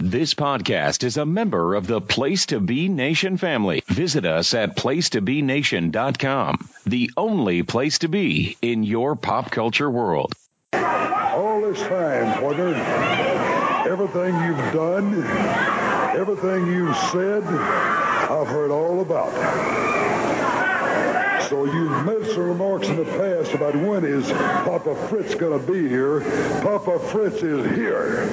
This podcast is a member of the Place to Be Nation family. Visit us at placetobenation.com, the only place to be in your pop culture world. All this time, partner, everything you've done, everything you've said, I've heard all about. So you've made some remarks in the past about when is Papa Fritz going to be here. Papa Fritz is here.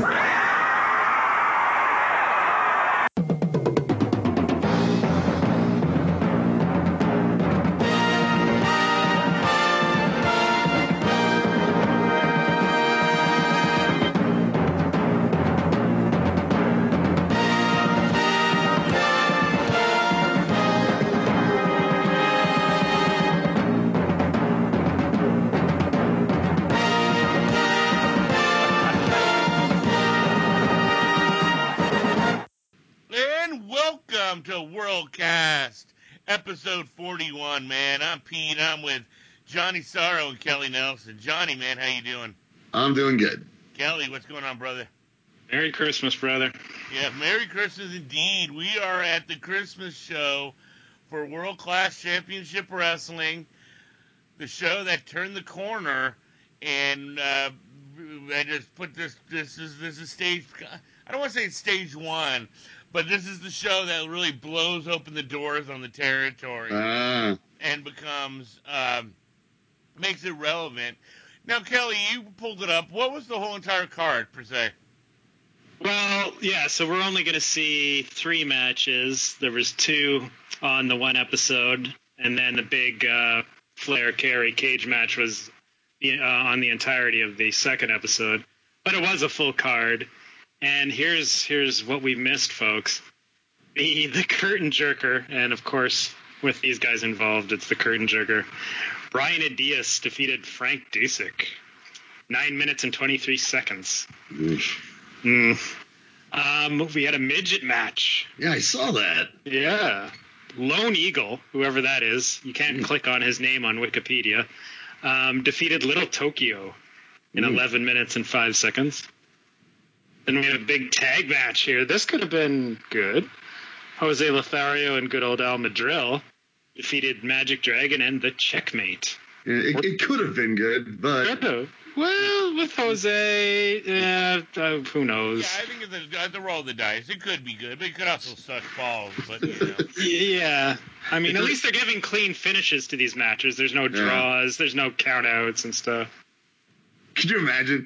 To Worldcast, episode 41, man. I'm Pete. I'm with Johnny Sorrow and Kelly Nelson. Johnny, man, how you doing? I'm doing good. Kelly, what's going on, brother? Merry Christmas, brother. Yeah, Merry Christmas indeed. We are at the Christmas show for World Class Championship Wrestling, the show that turned the corner, and I just put this is stage, I don't want to say it's stage one, but this is the show that really blows open the doors on the territory and becomes, makes it relevant. Now, Kelly, you pulled it up. What was the whole entire card, per se? Well, yeah, so we're only going to see 3 matches. There was 2 on the one episode, and then the big Flair Carey cage match was on the entirety of the second episode. But it was a full card. And here's what we missed, folks. The curtain jerker, and of course, with these guys involved, it's the curtain jerker. Brian Adias defeated Frank Dusek. 9 minutes and 23 seconds. We had a midget match. Yeah, I saw that. Yeah. Lone Eagle, whoever that is, you can't click on his name on Wikipedia, defeated Little Tokyo in 11 minutes and 5 seconds. Then we had a big tag match here. This could have been good. Jose Lothario and good old Al Madril defeated Magic Dragon and the Checkmate. It could have been good, but... Well, with Jose, who knows? Yeah, I think it's the roll of the dice. It could be good, but it could also suck balls. But you know. Yeah, I mean, at least they're giving clean finishes to these matches. There's no draws, there's no countouts and stuff. Could you imagine?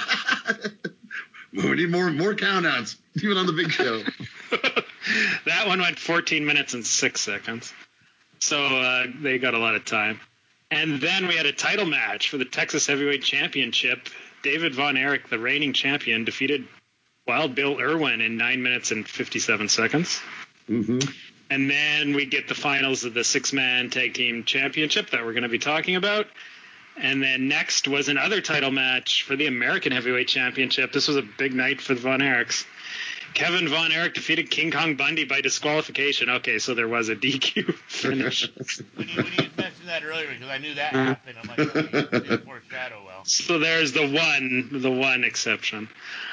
We need more countouts, even on the big show. That one went 14 minutes and 6 seconds. So they got a lot of time. And then we had a title match for the Texas Heavyweight Championship. David Von Erich, the reigning champion, defeated Wild Bill Irwin in 9 minutes and 57 seconds. Mm-hmm. And then we get the finals of the 6-man tag team championship that we're going to be talking about. And then next was another title match for the American Heavyweight Championship. This was a big night for the Von Erichs. Kevin Von Erich defeated King Kong Bundy by disqualification. Okay, so there was a DQ finish. when you mentioned that earlier, because I knew that happened, I'm like, oh, you didn't foreshadow well. So there's the one exception.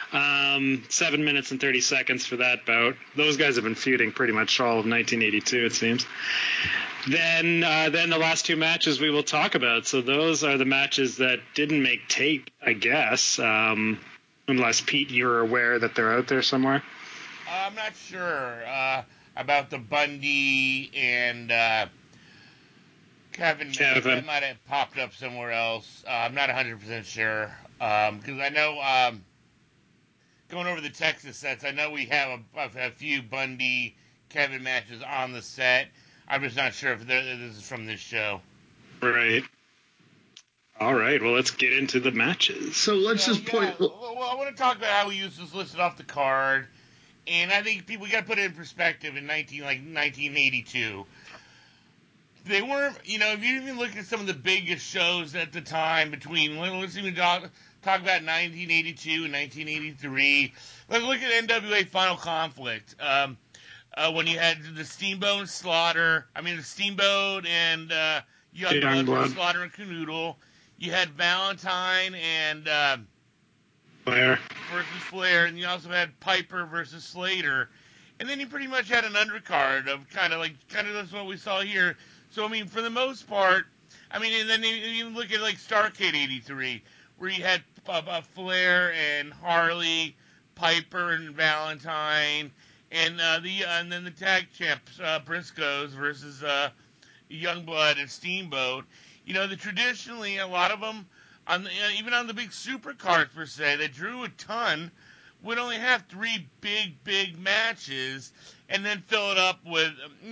7 minutes and 30 seconds for that bout. Those guys have been feuding pretty much all of 1982, it seems. Then the last 2 matches we will talk about. So those are the matches that didn't make tape, I guess. Unless, Pete, you're aware that they're out there somewhere? I'm not sure about the Bundy and Kevin. That might have popped up somewhere else. I'm not 100% sure. Because I know, going over the Texas sets, I know we have a few Bundy, Kevin matches on the set. I'm just not sure if this is from this show. Right. All right, well, let's get into the matches. So let's point... Well, I want to talk about how we used this listed off the card, and I think we got to put it in perspective in 1982. They weren't, if you even look at some of the biggest shows at the time between, let's even talk about 1982 and 1983. Let's look at NWA Final Conflict. When you had the Steamboat and Youngblood, Slaughter and Canoodle. You had Valentine and Flair. versus Flair, and you also had Piper versus Slater, and then you pretty much had an undercard of kind of that's what we saw here. So I mean, for the most part, I mean, and then you look at like Starrcade '83, where you had Flair and Harley, Piper and Valentine, and and then the tag champs Briscoes versus Youngblood and Steamboat. You know, traditionally a lot of them even on the big super cards per se that drew a ton would only have three big matches and then fill it up with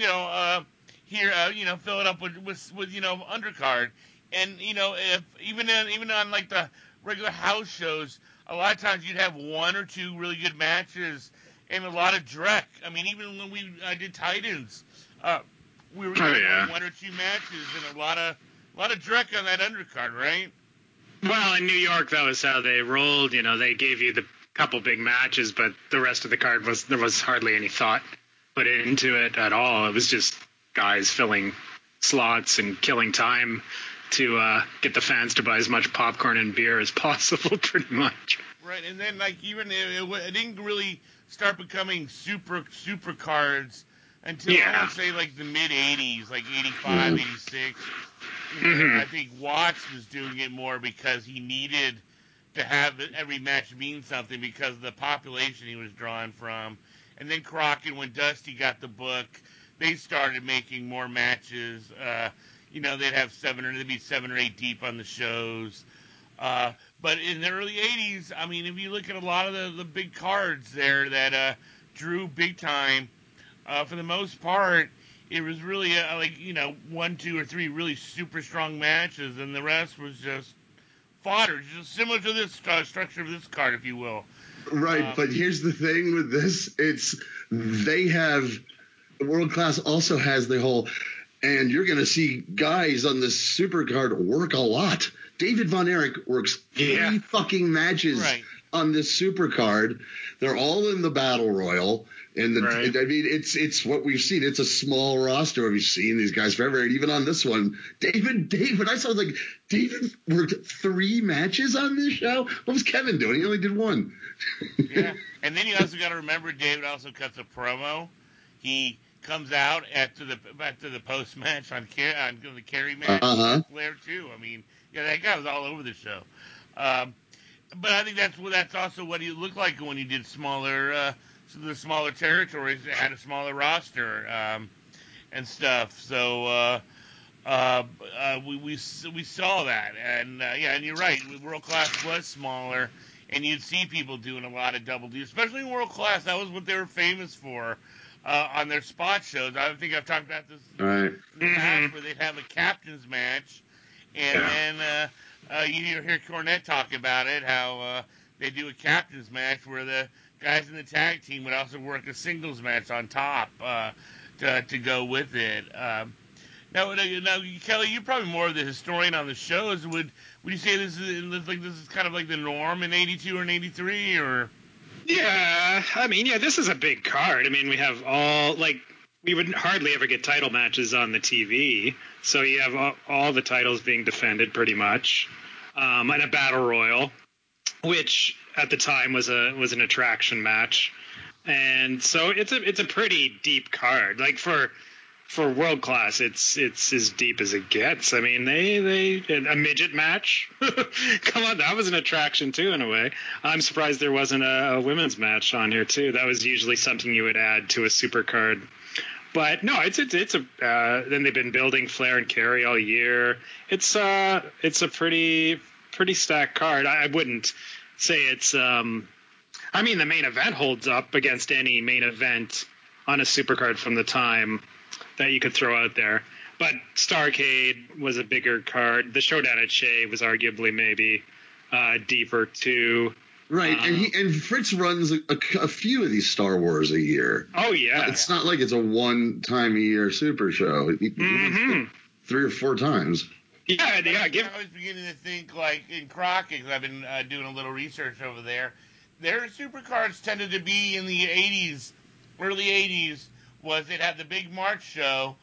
fill it up with undercard. And if even on like the regular house shows, a lot of times you'd have one or two really good matches and a lot of dreck. I mean, even when we did Titans, we were getting one or two matches and a lot of dreck on that undercard, right? Well, in New York, that was how they rolled. You know, they gave you the couple big matches, but the rest of the card there was hardly any thought put into it at all. It was just guys filling slots and killing time to get the fans to buy as much popcorn and beer as possible, pretty much. Right, and then like even it didn't really start becoming super cards until I would say like the mid '80s, like '85, '86. I think Watts was doing it more because he needed to have every match mean something because of the population he was drawing from. And then Crockett, when Dusty got the book, they started making more matches. They'd have they'd be 7 or 8 deep on the shows. But in the early '80s, I mean, if you look at a lot of the big cards there that drew big time, for the most part, it was really 1, 2, or 3 really super strong matches, and the rest was just fodder, just similar to this structure of this card, if you will. Right, but here's the thing with this: World Class also has the whole, and you're going to see guys on this super card work a lot. David Von Erich works 3 fucking matches on this super card. They're all in the Battle Royal. And I mean, it's what we've seen. It's a small roster. We've seen these guys forever. And even on this one, David, I saw David worked 3 matches on this show. What was Kevin doing? He only did 1. Yeah. And then you also got to remember, David also cuts a promo. He comes out after the post match on the Kerry match with Flair too. I mean, that guy was all over the show. But I think that's also what he looked like when he did the smaller territories that had a smaller roster and stuff. So we saw that, and and you're right. World Class was smaller, and you'd see people doing a lot of double D, especially in World Class. That was what they were famous for on their spot shows. I think I've talked about this in the past, where they'd have a captain's match, and then you hear Cornette talk about it, how they do a captain's match where the guys in the tag team would also work a singles match on top to go with it. Now, Kelly, you're probably more of the historian on the shows. Would you say this is kind of like the norm in '82 or '83, or? Yeah, I mean, this is a big card. I mean, we have we would hardly ever get title matches on the TV, so you have all the titles being defended pretty much, and a battle royal, which at the time was an attraction match, and so it's a pretty deep card. Like for World Class, it's as deep as it gets. I mean, they a midget match. Come on, that was an attraction too in a way. I'm surprised there wasn't a women's match on here too. That was usually something you would add to a super card. But no, it's then they've been building Flair and Kerry all year. It's a pretty stacked card. I wouldn't say it's I mean, the main event holds up against any main event on a supercard from the time that you could throw out there. But Starrcade was a bigger card. The Showdown at Shea was arguably maybe deeper too. Right, and Fritz runs a few of these Star Wars a year. Oh yeah, it's not like it's a one-time-a-year super show. He runs 3 or 4 times. Yeah. I was beginning to think, like in Crockett, because I've been doing a little research over there. Their supercards tended to be in the '80s, early '80s. They'd have the big March show.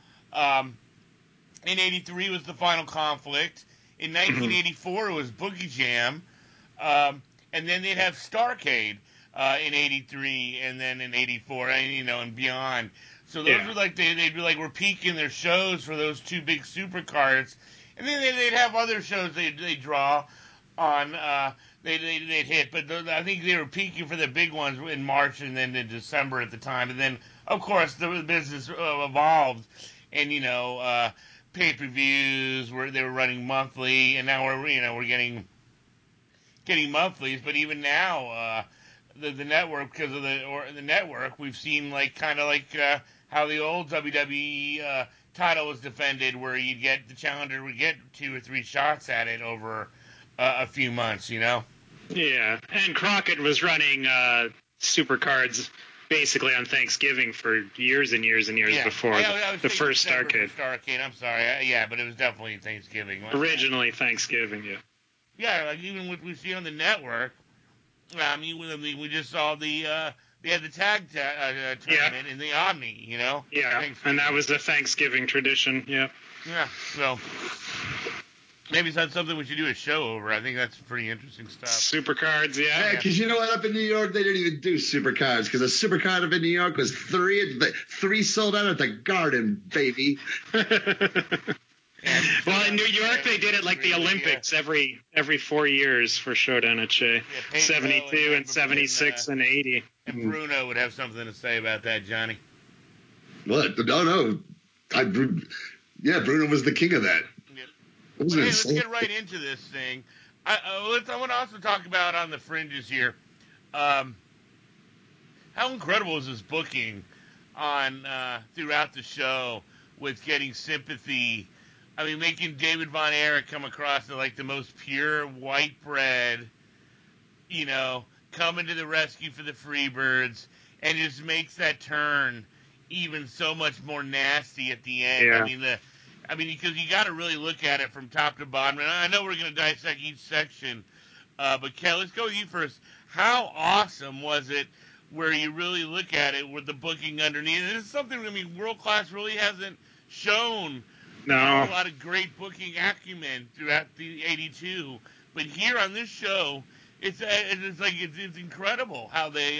In '83 was the Final Conflict. In 1984 it was Boogie Jam. and then they'd have Starrcade in '83, and then in '84, and beyond. So those were like they'd be like we're peaking their shows for those two big supercards, and then they'd have other shows they draw on. They'd hit, but I think they were peaking for the big ones in March and then in December at the time, and then of course the business evolved, and pay-per-views they were running monthly, and now we're getting monthlies, but even now the network, because of the network, we've seen kind of how the old WWE title was defended, where the challenger would get 2 or 3 shots at it over a few months, Yeah, and Crockett was running Supercards basically on Thanksgiving for years and years and years before the first Starrcade. I'm sorry, but it was definitely Thanksgiving. Originally Thanksgiving, Yeah, even what we see on the network. We just saw they had the tag tournament in the Omni, Yeah, and that was a Thanksgiving tradition, Yeah, so maybe that's something we should do a show over. I think that's pretty interesting stuff. Supercards, Yeah, because you know what? Up in New York, they didn't even do Supercards, because a Supercard up in New York was 3 sold out at the Garden, baby. Well, in New York, they did it like the Olympics every 4 years for Showdown at Shea. 72 and 76 and 80. And Bruno would have something to say about that, Johnny. What? No. Bruno was the king of that. Yep. Let's get right into this thing. I want to also talk about on the fringes here. How incredible is this booking on throughout the show with getting sympathy? I mean, making David Von Erich come across as like the most pure white bread, coming to the rescue for the Freebirds, and just makes that turn even so much more nasty at the end. Yeah. Because you got to really look at it from top to bottom. And I know we're going to dissect each section, but Kel, let's go with you first. How awesome was it where you really look at it with the booking underneath? And it's something, World Class really hasn't shown. No. A lot of great booking acumen throughout the '82, but here on this show, it's incredible how they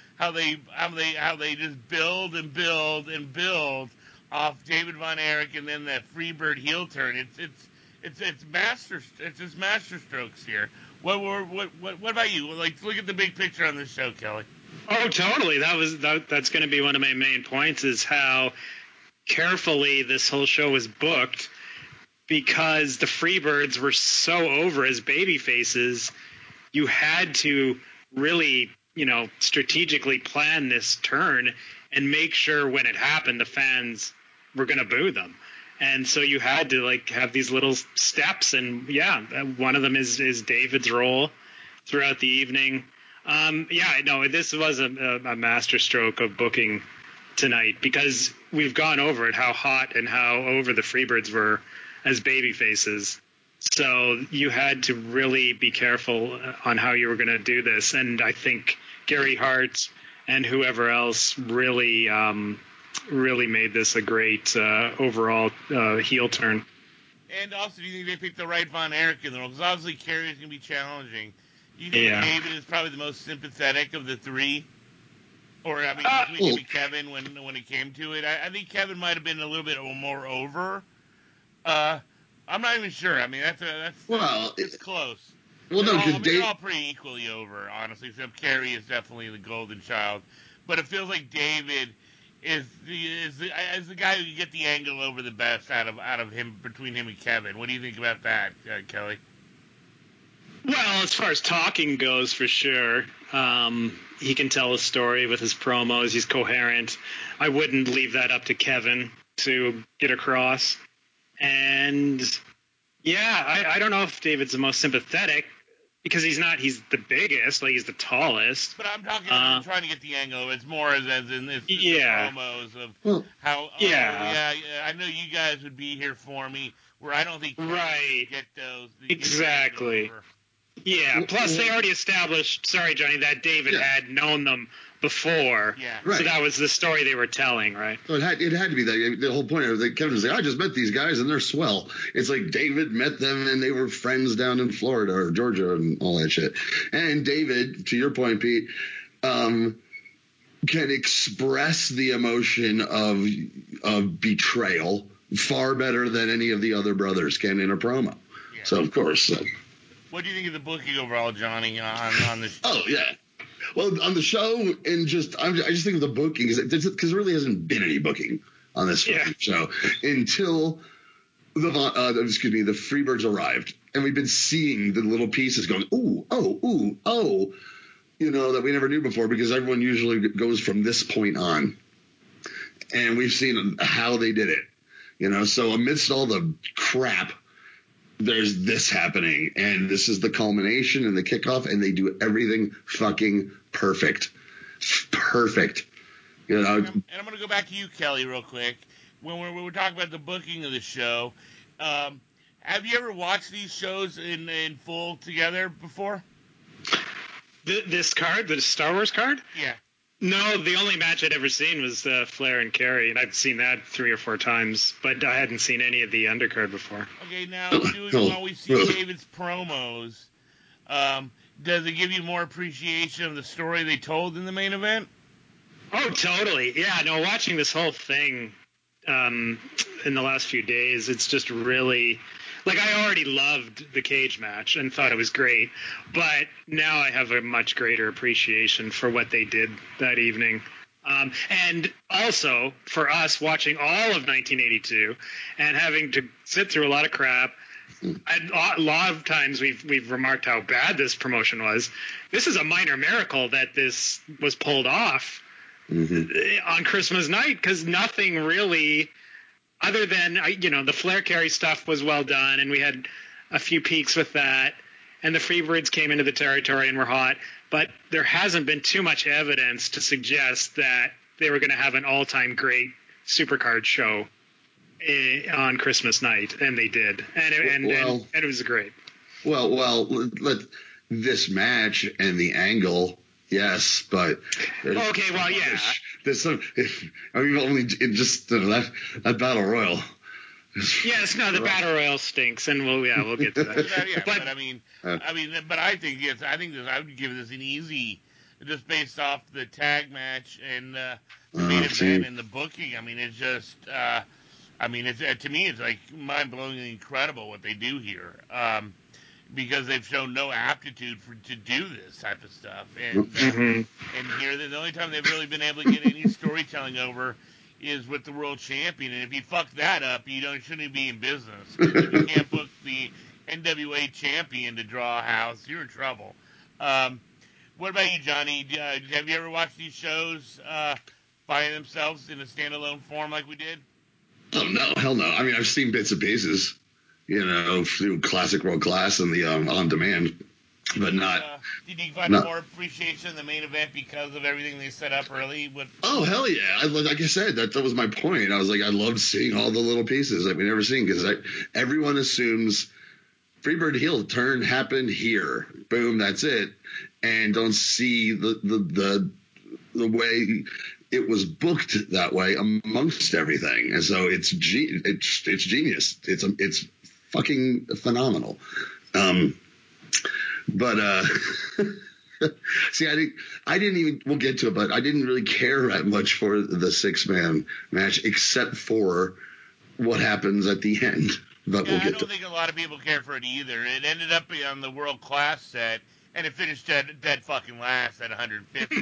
just build and build and build off David Von Erich, and then that Freebird heel turn. It's just master strokes here. What about you? Look at the big picture on this show, Kelly. Oh, totally. That's going to be one of my main points, is how carefully this whole show was booked, because the Freebirds were so over as baby faces. You had to really, strategically plan this turn and make sure when it happened, the fans were going to boo them. And so you had to have these little steps. And one of them is David's role throughout the evening. This was a masterstroke of booking tonight, because we've gone over it, how hot and how over the Freebirds were as baby faces. So you had to really be careful on how you were going to do this. And I think Gary Hart and whoever else really made this a great overall heel turn. And also, do you think they picked the right Von Erich in the role? Because obviously Kerry is going to be challenging. Do you think David is probably the most sympathetic of the three? Or, between him and Kevin when it came to it? I think Kevin might have been a little bit more over. I'm not even sure. It's close. Well, they're all pretty equally over, honestly. Except Kerry is definitely the golden child. But it feels like David is the guy who can get the angle over the best out of him, between him and Kevin. What do you think about that, Kelly? Well, as far as talking goes, for sure. He can tell a story with his promos. He's coherent. I wouldn't leave that up to Kevin to get across. And, I don't know if David's the most sympathetic, because he's not. He's the biggest. He's the tallest. But I'm talking trying to get the angle. It's more as in the promos of how, I know you guys would be here for me, where I don't think right. Get those. Exactly. Yeah, plus they already established, sorry, Johnny, that David had known them before. Yeah. Right. So that was the story they were telling, right? So it had to be that. The whole point of it, Kevin was like, I just met these guys and they're swell. It's like David met them and they were friends down in Florida or Georgia and all that shit. And David, to your point, Pete, can express the emotion of betrayal far better than any of the other brothers can in a promo. Yeah. So of course. What do you think of the booking overall, Johnny, on the show? Oh yeah. Well, on the show, and I just think of the booking because there really hasn't been any booking on this show until the Freebirds arrived, and we've been seeing the little pieces going, ooh, oh, ooh, oh, that we never knew before because everyone usually goes from this point on, and we've seen how they did it, So amidst all the crap, there's this happening, and this is the culmination and the kickoff, and they do everything fucking perfect. And I'm going to go back to you, Kelly, real quick. When we're talking about the booking of the show, have you ever watched these shows in full together before? This card, the Star Wars card? Yeah. No, the only match I'd ever seen was Flair and Kerry, and I've seen that 3 or 4 times, but I hadn't seen any of the undercard before. Okay, now, while we see David's promos, does it give you more appreciation of the story they told in the main event? Oh, totally. Yeah, no, watching this whole thing in the last few days, it's just really... Like, I already loved the cage match and thought it was great, but now I have a much greater appreciation for what they did that evening. And also, for us watching all of 1982 and having to sit through a lot of crap, a lot of times we've remarked how bad this promotion was. This is a minor miracle that this was pulled off on Christmas night, because nothing really... Other than, the Flair Kerry stuff was well done, and we had a few peaks with that, and the Freebirds came into the territory and were hot, but there hasn't been too much evidence to suggest that they were going to have an all-time great Supercard show on Christmas night, and they did, and it was great. Well, this match and the angle... Yes, but okay. Well, yeah. There's some. Only just that battle royal. Yes, no, the battle royal stinks, and we'll get to that. But I think I would give this an easy, just based off the tag match and the main event and the booking. I mean, it's just, to me, it's like mind-blowingly incredible what they do here. Because they've shown no aptitude to do this type of stuff, and here the only time they've really been able to get any storytelling over is with the world champion. And if you fuck that up, shouldn't be in business. If you can't book the NWA champion to draw a house, you're in trouble. What about you, Johnny? Have you ever watched these shows by themselves in a standalone form like we did? Oh no, hell no. I mean, I've seen bits and pieces. Through Classic World Class and the on demand, but not. Did you find more appreciation in the main event because of everything they set up early? Oh hell yeah! Like I said, that was my point. I was like, I loved seeing all the little pieces that we never seen, because everyone assumes Freebird heel turn happened here, boom, that's it, and don't see the way it was booked that way amongst everything. And so it's genius. It's fucking phenomenal. But see, I didn't even, we'll get to it, but I didn't really care that much for the 6-man match, except for what happens at the end. But I don't think a lot of people care for it either. It ended up on the World Class set, and it finished dead fucking last at 150.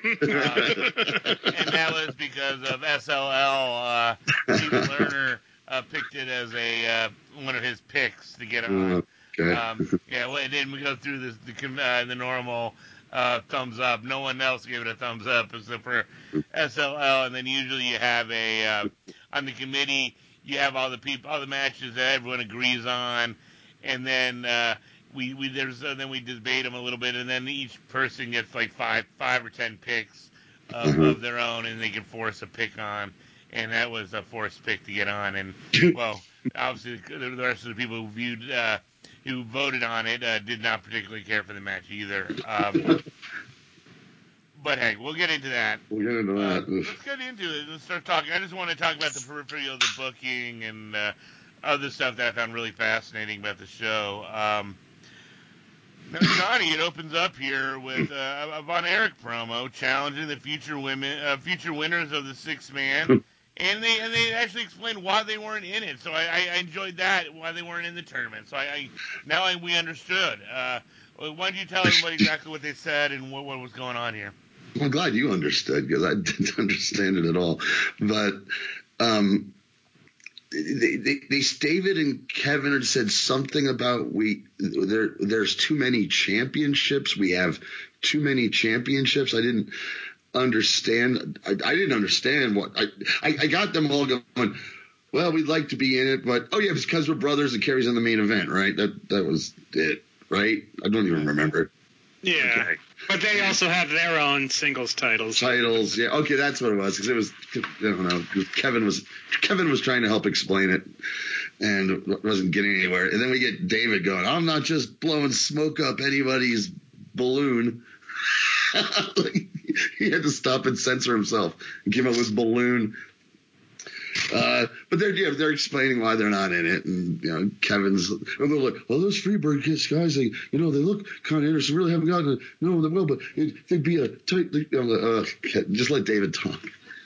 And that was because of SLL. Stephen Lerner picked it as one of his picks to get on. Okay. And then we go through the normal thumbs up. No one else gave it a thumbs up except for SLL. And then usually you have on the committee, you have all the matches that everyone agrees on, and then we debate them a little bit, and then each person gets like five or 10 picks of their own, and they can force a pick on, and that was a forced pick to get on. And well, obviously the rest of the people who voted on it did not particularly care for the match either. But hey, we'll get into that. We'll get into that. Let's get into it. Let's start talking. I just want to talk about the periphery of the booking and other stuff that I found really fascinating about the show. Now, Johnny, it opens up here with a Von Erich promo challenging the future winners of the six man, and they actually explained why they weren't in it. So I enjoyed that, why they weren't in the tournament. So we understood. Why don't you tell everybody exactly what they said and what was going on here? I'm glad you understood, because I didn't understand it at all. But David and Kevin had said something about there's too many championships. We have too many championships. I didn't understand. I didn't understand what I got them all going, well, we'd like to be in it, but it's because we're brothers and Kerry's in the main event, right? That was it, right? I don't even remember. Yeah, okay. But they also have their own singles titles. Yeah. Okay, that's what it was. Because it was, I don't know. Kevin was trying to help explain it, and wasn't getting anywhere. And then we get David going, "I'm not just blowing smoke up anybody's balloon." He had to stop and censor himself and came up with balloon. But they're explaining why they're not in it, and Kevin's, and they're like, "Oh, those Freebird guys, they look kind of interesting. Really haven't gotten to know them well, but they'd be a tight." Just let David talk.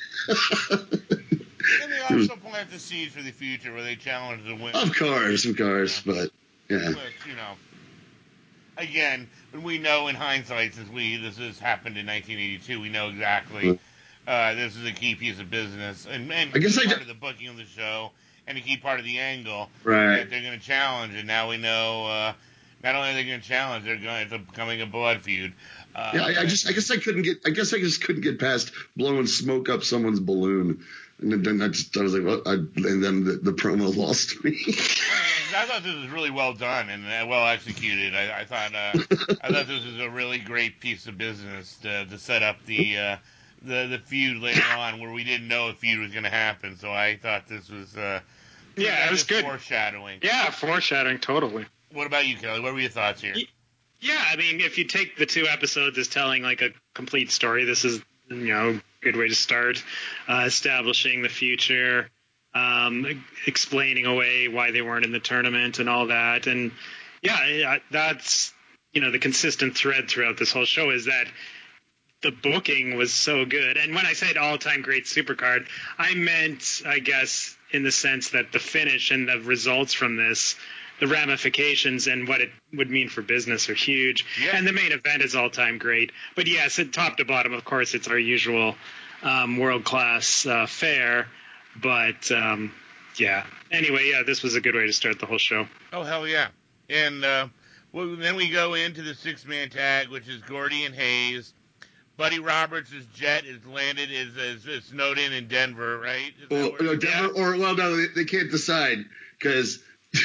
And they also plant the seeds for the future, where they challenge the winner. Of course, but yeah. Which, again, we know in hindsight, since this has happened in 1982, we know exactly. This is a key piece of business, and I guess part of the booking of the show, and a key part of the angle that they're going to challenge. And now we know not only are they going to challenge, it's becoming a blood feud. I guess I just couldn't get past blowing smoke up someone's balloon, and then I was like, well, and then the promo lost me. I thought this was really well done and well executed. I thought this was a really great piece of business to set up the feud later on, where we didn't know a feud was going to happen. So I thought this was it was good foreshadowing. Yeah, foreshadowing, totally. What about you, Kelly? What were your thoughts here? Yeah, I mean, if you take the two episodes as telling like a complete story, this is a good way to start establishing the future, explaining away why they weren't in the tournament and all that. And that's the consistent thread throughout this whole show is that the booking was so good. And when I said all-time great Supercard, I meant, I guess, in the sense that the finish and the results from this, the ramifications and what it would mean for business are huge. Yeah. And the main event is all-time great. But yes, top to bottom, of course, it's our usual world-class fare. But, anyway, this was a good way to start the whole show. Oh, hell yeah. And then we go into the six-man tag, which is Gordy and Hayes. Buddy Roberts' jet is landed, is snowed in Denver, right? Denver, no, they can't decide, because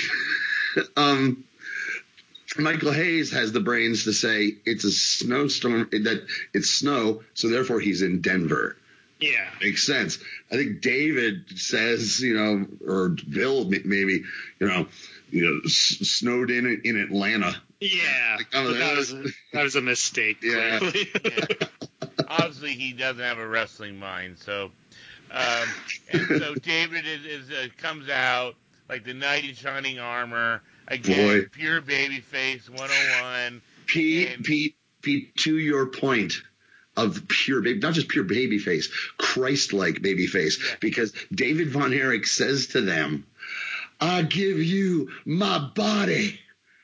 Michael Hayes has the brains to say it's a snowstorm, that it's snow, so therefore he's in Denver. Yeah. Makes sense. I think David says, or Bill maybe, snowed in Atlanta. Yeah, that was a mistake. Yeah. Obviously, he doesn't have a wrestling mind, so and so David comes out like the knight in shining armor again, pure babyface 101. Pete, to your point of not just pure babyface, Christ-like babyface, because David Von Erich says to them, "I give you my body."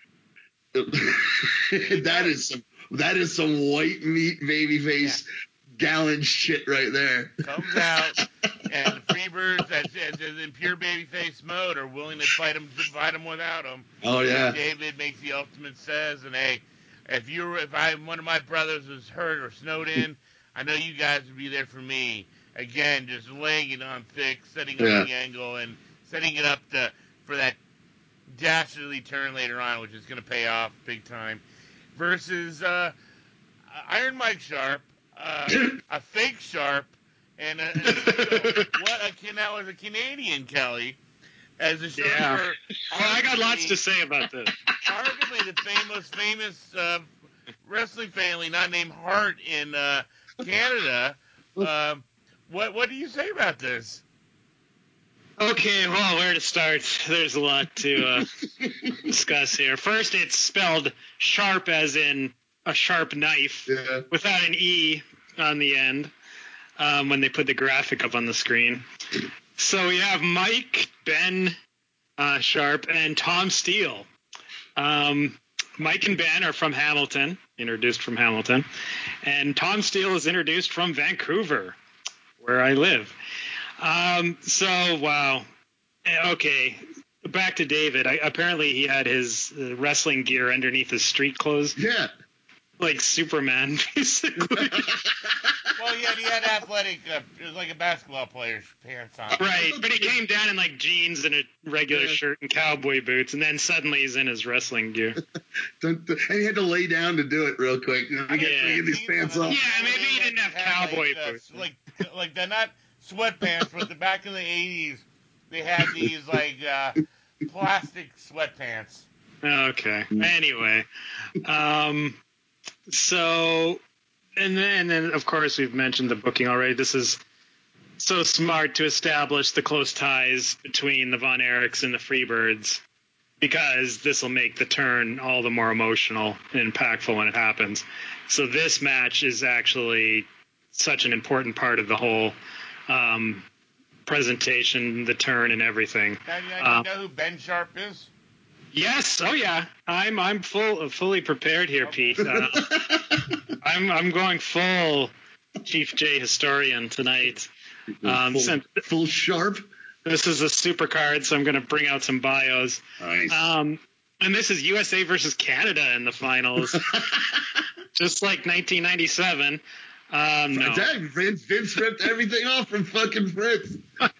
That is some white meat babyface gallant shit right there. Comes out, and the Freebirds, that's in pure babyface mode, are willing to fight him without him. Oh yeah. And David makes the ultimate says, and hey, if one of my brothers was hurt or snowed in, I know you guys would be there for me. Again, just laying it on thick, setting up the angle, and setting it up for that dastardly turn later on, which is going to pay off big time. Versus Iron Mike Sharp, a fake Sharp, and that was a Canadian Kelly as a Sharp. Yeah. I got lots to say about this. Arguably the famous wrestling family, not named Hart in Canada. What do you say about this? Okay, well, where to start? There's a lot to discuss here. First, it's spelled sharp as in a sharp knife, without an E on the end when they put the graphic up on the screen. So we have Mike, Ben Sharp, and Tom Steele. Mike and Ben are from Hamilton, introduced from Hamilton, and Tom Steele is introduced from Vancouver, where I live. Wow. Okay, back to David. Apparently he had his wrestling gear underneath his street clothes. Yeah. Like Superman, basically. Well, yeah, he had athletic, it was like a basketball player's pants on. Right, but he came down in like jeans and a regular shirt and cowboy boots, and then suddenly he's in his wrestling gear. And he had to lay down to do it real quick. Get these pants off. Yeah, maybe he didn't have cowboy boots. Like they're not sweatpants, but back in the 80s, they had these like plastic sweatpants. Okay. Anyway, so. And then, of course, we've mentioned the booking already. This is so smart to establish the close ties between the Von Erichs and the Freebirds, because this will make the turn all the more emotional and impactful when it happens. So this match is actually such an important part of the whole presentation, the turn, and everything. Now, you know who Ben Sharp is? Yes. Oh, yeah. I'm fully prepared here, okay. Pete. I'm going full Chief J historian tonight. Full Sharp. This is a super card, so I'm going to bring out some bios. Nice. And this is USA versus Canada in the finals, just like 1997. No. Vince ripped everything off from fucking Fritz.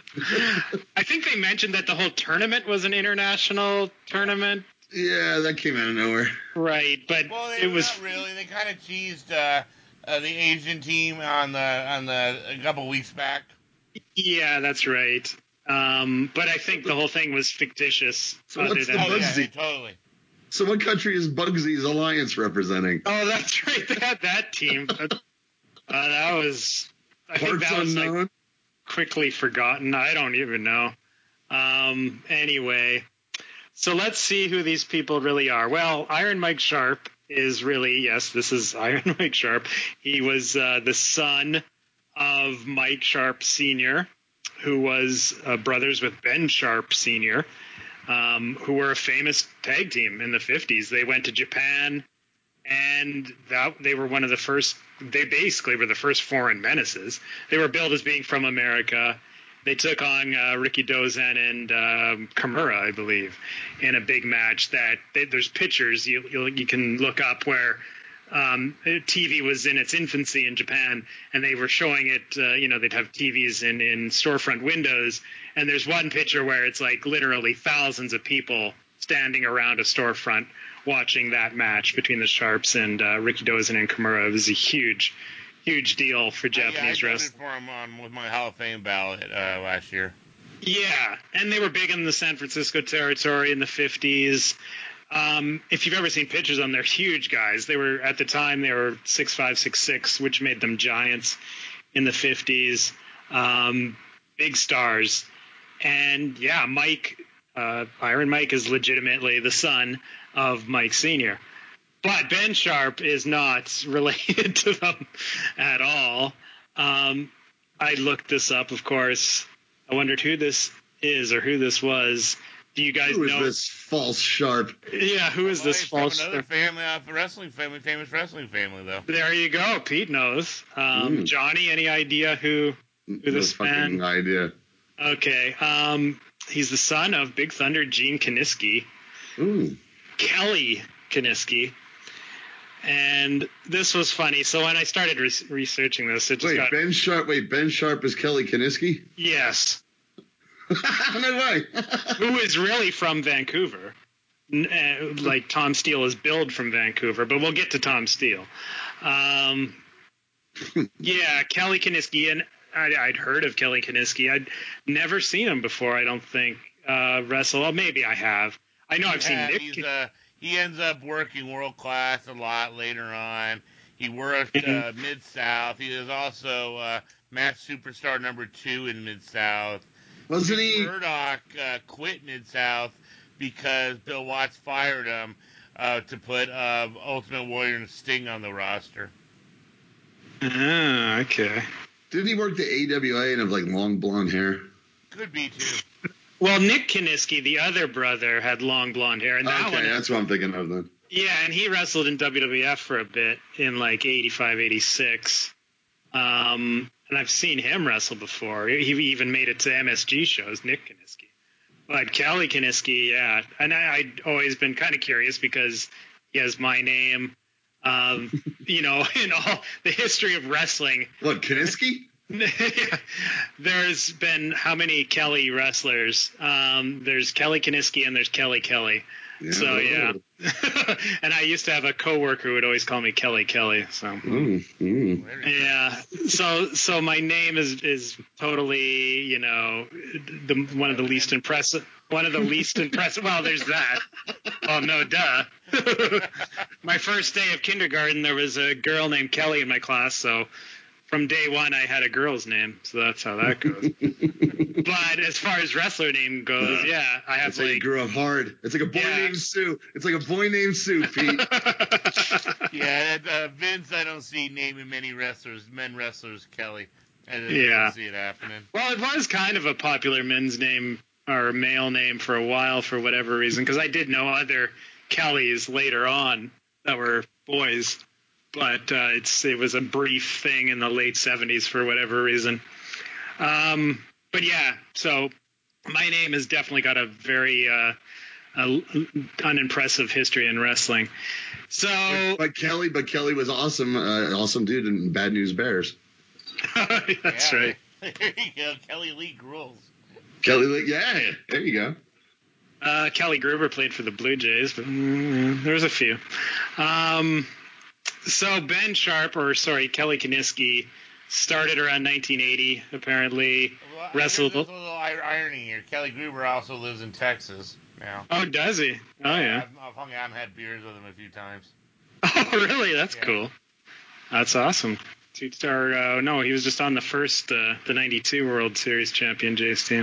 I think they mentioned that the whole tournament was an international tournament. Yeah, that came out of nowhere. Right, but it was not really. They kind of teased the Asian team on a couple weeks back. Yeah, that's right. But I think the whole thing was fictitious. So what's the Bugsy? Yeah, totally. So what country is Bugsy's alliance representing? Oh, that's right. They had that team. That was. I think that was like quickly forgotten. I don't even know. Anyway. So let's see who these people really are. Well, Iron Mike Sharp is really, yes, this is Iron Mike Sharp. He was the son of Mike Sharp Sr., who was brothers with Ben Sharp Sr., who were a famous tag team in the 50s. They went to Japan, and they were one of the first, they basically were the first foreign menaces. They were billed as being from America. They took on Ricky Dozan and Kimura, I believe, in a big match. There's pictures you can look up where TV was in its infancy in Japan, and they were showing it. They'd have TVs in storefront windows, and there's one picture where it's like literally thousands of people standing around a storefront watching that match between the Sharps and Ricky Dozan and Kimura. It was a huge deal for Japanese wrestling. I voted for him with my Hall of Fame ballot last year. Yeah, and they were big in the San Francisco territory in the 50s. If you've ever seen pictures of them, they're huge guys. At the time, they were 6'5", 6'6", which made them giants in the 50s. Big stars. And yeah, Iron Mike is legitimately the son of Mike Sr., but Ben Sharp is not related to them at all. I looked this up, of course. I wondered who this is or who this was. Do you guys know? Who is this false Sharp? Yeah, who is this false Sharp? Another family, famous wrestling family, though. There you go. Pete knows. Johnny, any idea who this man? No fucking idea. Okay. He's the son of Big Thunder Gene Kiniski. Ooh. Kelly Kiniski. And this was funny. So when I started researching this, it just Ben Sharp is Kelly Kiniski? Yes. No way. Who is really from Vancouver. Like Tom Steele is billed from Vancouver, but we'll get to Tom Steele. Yeah, Kelly Kiniski. And I'd heard of Kelly Kiniski. I'd never seen him before, I don't think, wrestle. Well, maybe I have. I know I've seen Nick. He ends up working World Class a lot later on. He worked Mid-South. He was also Mass Superstar number 2 in Mid-South. Wasn't he? Murdoch quit Mid-South because Bill Watts fired him to put Ultimate Warrior and Sting on the roster. Okay. Didn't he work the AWA and have like long blonde hair? Could be too. Well, Nick Kiniski, the other brother, had long blonde hair, and that's what I'm thinking of then. Yeah, and he wrestled in WWF for a bit in like 85, 86. And I've seen him wrestle before. He even made it to MSG shows, Nick Kiniski. But Kelly Kiniski, yeah. And I'd always been kind of curious because he has my name. In all the history of wrestling. What, Kiniski? There's been how many Kelly wrestlers? There's Kelly Kiniski and there's Kelly Kelly. Yeah. So yeah. And I used to have a coworker who would always call me Kelly Kelly. So yeah. So my name is totally, one of the least impressive. Well, there's that. Oh no, duh. My first day of kindergarten, there was a girl named Kelly in my class, so from day one, I had a girl's name, so that's how that goes. But as far as wrestler name goes, yeah, I have like you grew up hard. It's like a boy named Sue. It's like a boy named Sue, Pete. Yeah, Vince, I don't see naming many men wrestlers Kelly. I don't see it happening. Well, it was kind of a popular men's name or male name for a while for whatever reason, because I did know other Kellys later on that were boys. But it was a brief thing in the late 70s for whatever reason. But yeah, so my name has definitely got a very unimpressive history in wrestling. So, but Kelly was awesome, awesome dude in Bad News Bears. That's right. There you go, Kelly Lee rules. Kelly Lee, yeah, there you go. Kelly Gruber played for the Blue Jays, but there was a few. So Kelly Kiniski started around 1980, apparently. Well, wrestled. There's a little irony here. Kelly Gruber also lives in Texas now. Oh, does he? Oh, yeah. I've hung out and had beers with him a few times. Oh, really? That's cool. That's awesome. No, he was just on the first, the 92 World Series champion Jays team.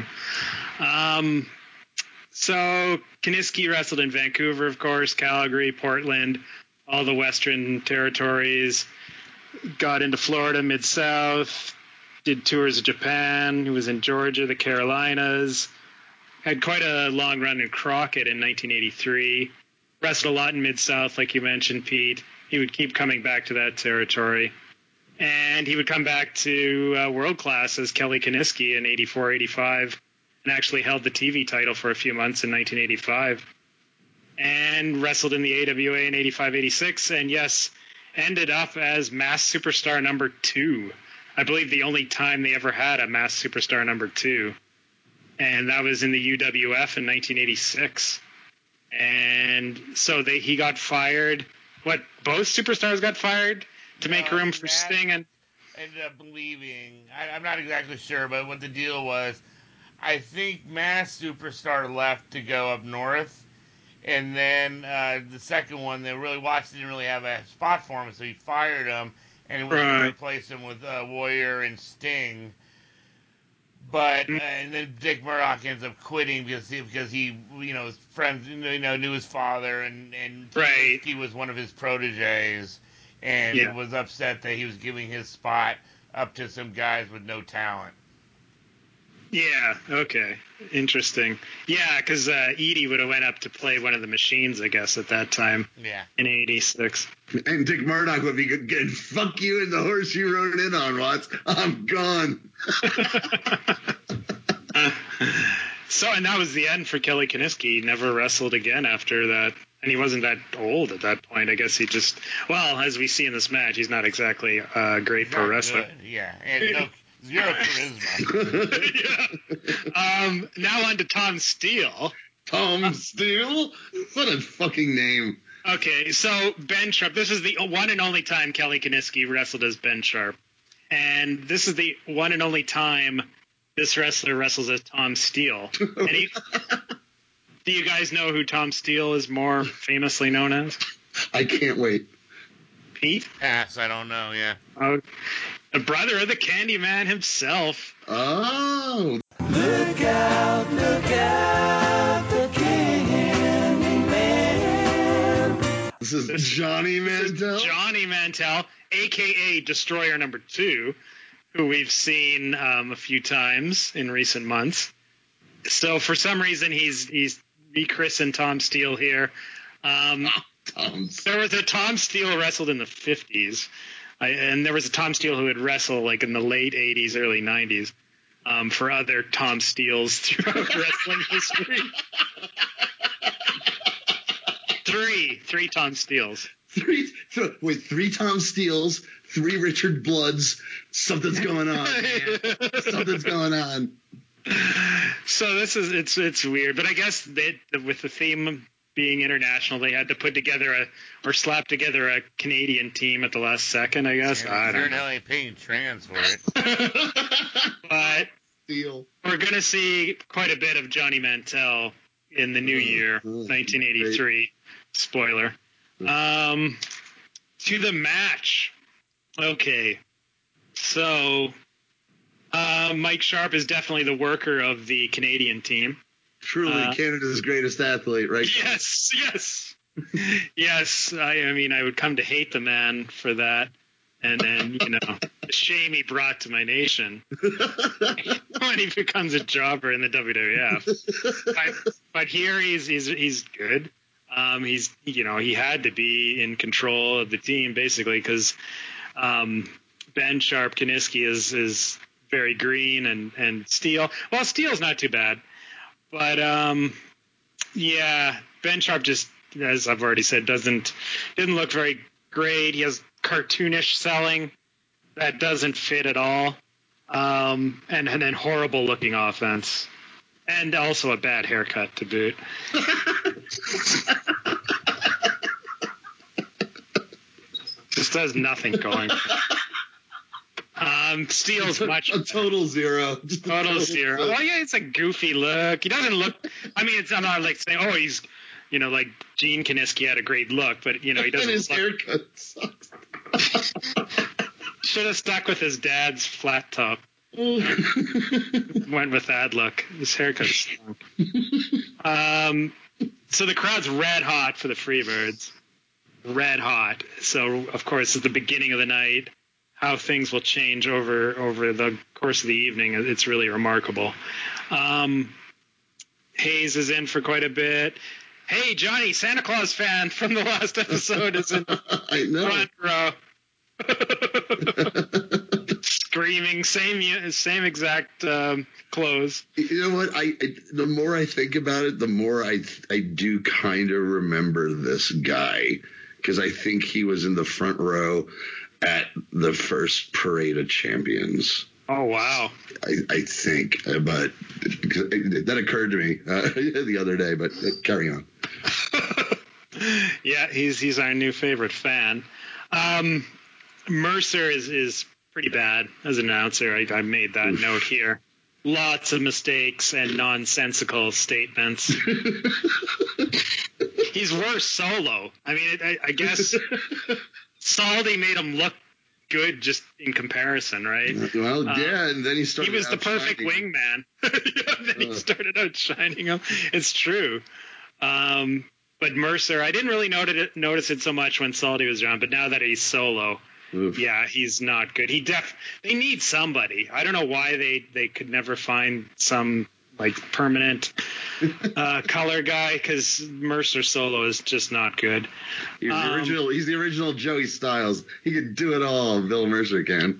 So Kiniski wrestled in Vancouver, of course, Calgary, Portland, all the Western territories, got into Florida, Mid-South, did tours of Japan. He was in Georgia, the Carolinas, had quite a long run in Crockett in 1983, wrestled a lot in Mid-South, like you mentioned, Pete. He would keep coming back to that territory. And he would come back to World Class as Kelly Kiniski in 84, 85, and actually held the TV title for a few months in 1985. And wrestled in the AWA in 85, 86, and yes, ended up as Mass Superstar number 2. I believe the only time they ever had a Mass Superstar number 2. And that was in the UWF in 1986. And so he got fired. Both superstars got fired to make room for Sting? And ended up leaving. I'm not exactly sure, but what the deal was, I think Mass Superstar left to go up north. And then the second one, Watts didn't really have a spot for him, so he fired him and was going to replace him with Warrior and Sting. But and then Dick Murdoch ends up quitting because he his friends knew his father and he was one of his proteges and was upset that he was giving his spot up to some guys with no talent. Yeah, okay. Interesting. Yeah, because Edie would have went up to play one of the machines, I guess, at that time. Yeah. In 86. And Dick Murdoch would be getting, fuck you and the horse you rode in on, Watts. I'm gone. And that was the end for Kelly Kiniski. He never wrestled again after that. And he wasn't that old at that point. I guess he just, as we see in this match, he's not exactly a great pro wrestler. Good. Yeah, and zero charisma. Now on to Tom Steele. Tom Steele? What a fucking name. Okay, so Ben Sharp. This is the one and only time Kelly Kiniski wrestled as Ben Sharp. And this is the one and only time this wrestler wrestles as Tom Steele. And do you guys know who Tom Steele is more famously known as? I can't wait. Pete? Pass. I don't know. Yeah. Oh, the brother of the Candyman himself. Oh. Look out, the Candyman. This is Johnny Mantell? Johnny Mantell, a.k.a. Destroyer number 2, who we've seen a few times in recent months. So for some reason, he's rechristened Tom Steele here. There was a Tom Steele who wrestled in the 50s, and there was a Tom Steele who had wrestled like in the late 80s, early 90s for other Tom Steeles throughout wrestling history. Three Tom Steeles. Three Tom Steeles, 3 Richard Bloods. Something's going on, man. Something's going on. So it's weird, but I guess with the theme being international, they had to put together slap together a Canadian team at the last second, I guess. Yeah, I don't know. They're paying trans for it. But Steele. We're going to see quite a bit of Johnny Mantell in the new year, 1983. Great. Spoiler. To the match. Okay. So Mike Sharp is definitely the worker of the Canadian team. Truly Canada's greatest athlete, right? Yes. Yes. I mean, I would come to hate the man for that. And then, the shame he brought to my nation when he becomes a jobber in the WWF. But here he's good. He had to be in control of the team basically because Ben Sharp Kiniski is very green and Steele. Well, Steele's not too bad, but Ben Sharp just, as I've already said, didn't look very great. He has cartoonish selling that doesn't fit at all, and then horrible looking offense, and also a bad haircut to boot. Just has nothing going. Steele's much a total zero. Total zero. Oh yeah, it's a goofy look. He doesn't look. I mean, I'm not like saying, oh, he's like Gene Kiniski had a great look, but he doesn't. And his haircut sucks. Should have stuck with his dad's flat top. Went with that look. His haircut stunk. So the crowd's red hot for the Freebirds. Red hot. So of course, at the beginning of the night, how things will change over the course of the evening. It's really remarkable. Hayes is in for quite a bit. Hey, Johnny, Santa Claus fan from the last episode is in the front row. Screaming, same exact clothes. You know what? The more I think about it, the more I do kind of remember this guy because I think he was in the front row at the first Parade of Champions. Oh wow! I think, but that occurred to me the other day. But carry on. Yeah, he's our new favorite fan. Mercer is pretty bad as an announcer. I made that note here. Lots of mistakes and nonsensical statements. He's worse solo. I mean, I guess Saldi made him look good just in comparison, right? Well, yeah, and then he started. He was the perfect wingman. Then he started outshining him. It's true. But Mercer, I didn't really notice it so much when Saldi was around, but now that he's solo, yeah, he's not good. They need somebody. I don't know why they could never find some like permanent color guy because Mercer solo is just not good. He's the original Joey Styles. He can do it all. Bill Mercer can.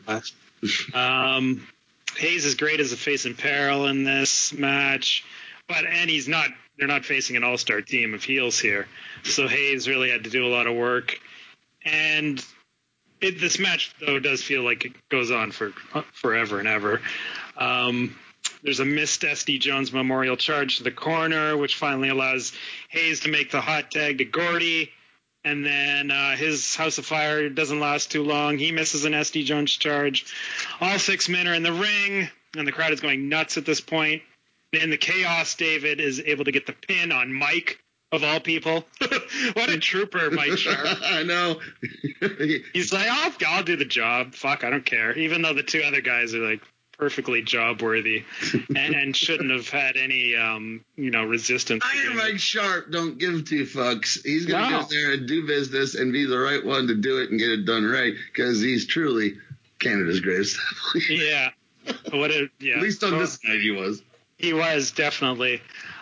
Hayes is great as a face in peril in this match, and he's not. They're not facing an all-star team of heels here, so Hayes really had to do a lot of work. And this match though does feel like it goes on for forever and ever. There's a missed SD Jones Memorial charge to the corner, which finally allows Hayes to make the hot tag to Gordy. And then his House of Fire doesn't last too long. He misses an SD Jones charge. All 6 men are in the ring, and the crowd is going nuts at this point. In the chaos, David is able to get the pin on Mike, of all people. What a trooper, Mike Sharp. I know. He's like, I'll do the job. Fuck, I don't care. Even though the two other guys are like perfectly job worthy and shouldn't have had any, resistance. Iron Mike Sharp don't give two fucks. He's going to go there and do business and be the right one to do it and get it done right because he's truly Canada's greatest athlete. Yeah. At least on this night he was. He was, definitely.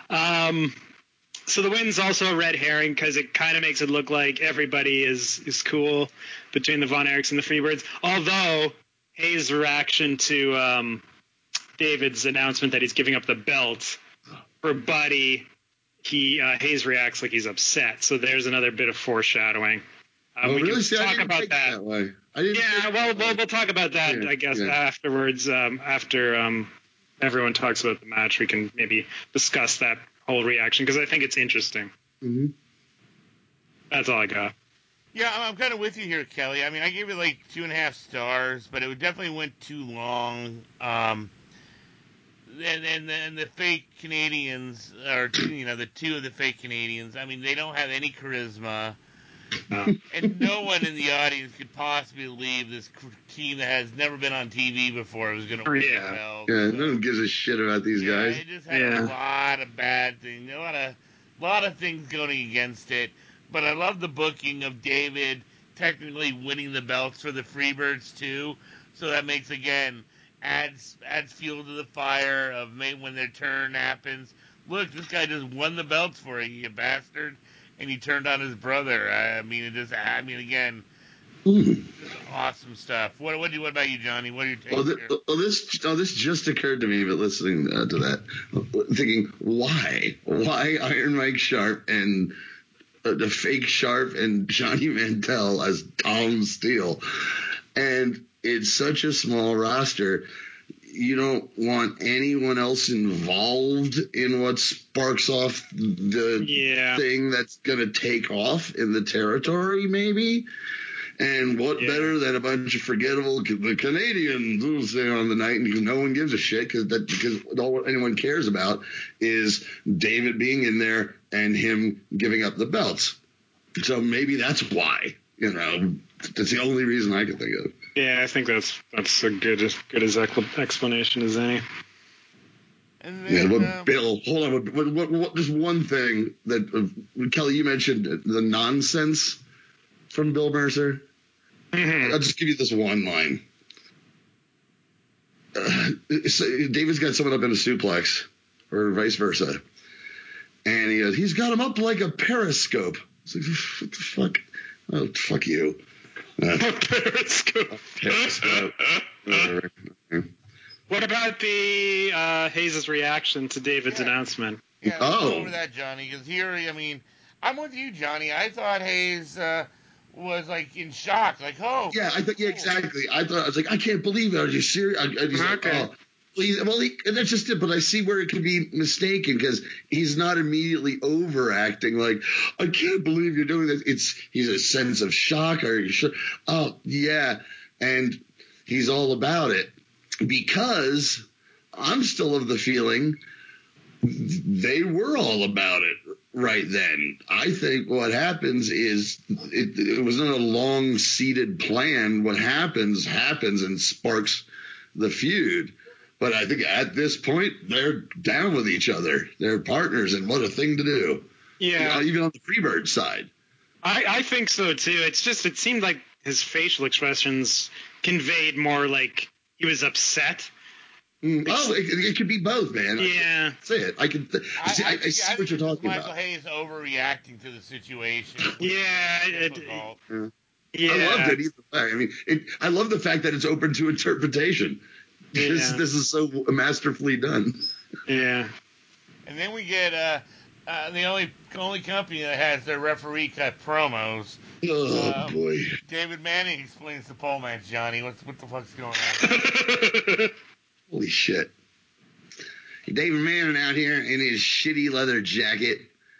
So the win's also a red herring because it kind of makes it look like everybody is cool between the Von Erichs and the Freebirds. Although Hayes' reaction to David's announcement that he's giving up the belt for Buddy, Hayes reacts like he's upset. So there's another bit of foreshadowing. We really? can talk about that. Way. We'll talk about that, I guess, afterwards. After everyone talks about the match, we can maybe discuss that whole reaction because I think it's interesting. Mm-hmm. That's all I got. Yeah, I'm kind of with you here, Kelly. I mean, I gave it like 2.5 stars, but it definitely went too long. And the fake Canadians, or the two of the fake Canadians. I mean, they don't have any charisma. And no one in the audience could possibly believe this team that has never been on TV before was going to win the belt. Yeah, no one gives a shit about these guys. It just had a lot of bad things, a lot of things going against it. But I love the booking of David technically winning the belts for the Freebirds too. So that makes adds fuel to the fire of when their turn happens. Look, this guy just won the belts for you bastard. And he turned on his brother. Again, just awesome stuff. What about you, Johnny? What are your takes here? This just occurred to me, but listening to that, thinking, why Iron Mike Sharp and the fake Sharp and Johnny Mantell as Tom Steele? And it's such a small roster. You don't want anyone else involved in what sparks off the thing that's going to take off in the territory, maybe. And what better than a bunch of forgettable the Canadians who say on the night, and no one gives a shit because all anyone cares about is David being in there and him giving up the belts. So maybe that's why. That's the only reason I can think of. Yeah, I think that's a good as explanation as any. And then, Bill, hold on. What, just one thing that Kelly, you mentioned the nonsense from Bill Mercer. Mm-hmm. I'll just give you this one line. David's got someone up in a suplex, or vice versa, and he goes, "He's got him up like a periscope." It's like, what the fuck? Oh, fuck you. Periscope. What about the Hayes' reaction to David's announcement? Yeah, go over that, Johnny, because here, I'm with you, Johnny. I thought Hayes was like in shock, like, oh. Yeah, I thought, exactly. I was like, I can't believe it. Are you serious? He's like, oh. And that's just it. But I see where it could be mistaken because he's not immediately overacting. Like, I can't believe you're doing this. He's a sense of shock. Are you sure? Oh, yeah. And he's all about it because I'm still of the feeling they were all about it right then. I think what happens is it was not a long-seated plan. What happens and sparks the feud. But I think at this point, they're down with each other. They're partners, and what a thing to do. Yeah. Even on the Freebird side. I think so, too. It seemed like his facial expressions conveyed more like he was upset. It could be both, man. Yeah. Say it. I see what you're talking about. Michael Hayes overreacting to the situation. Yeah. I loved it either way. I mean, I love the fact that it's open to interpretation. Yeah. This is so masterfully done. Yeah. And then we get the only company that has their referee cut promos. Oh boy! David Manning explains the pole match. Johnny, what the fuck's going on? Holy shit! David Manning out here in his shitty leather jacket,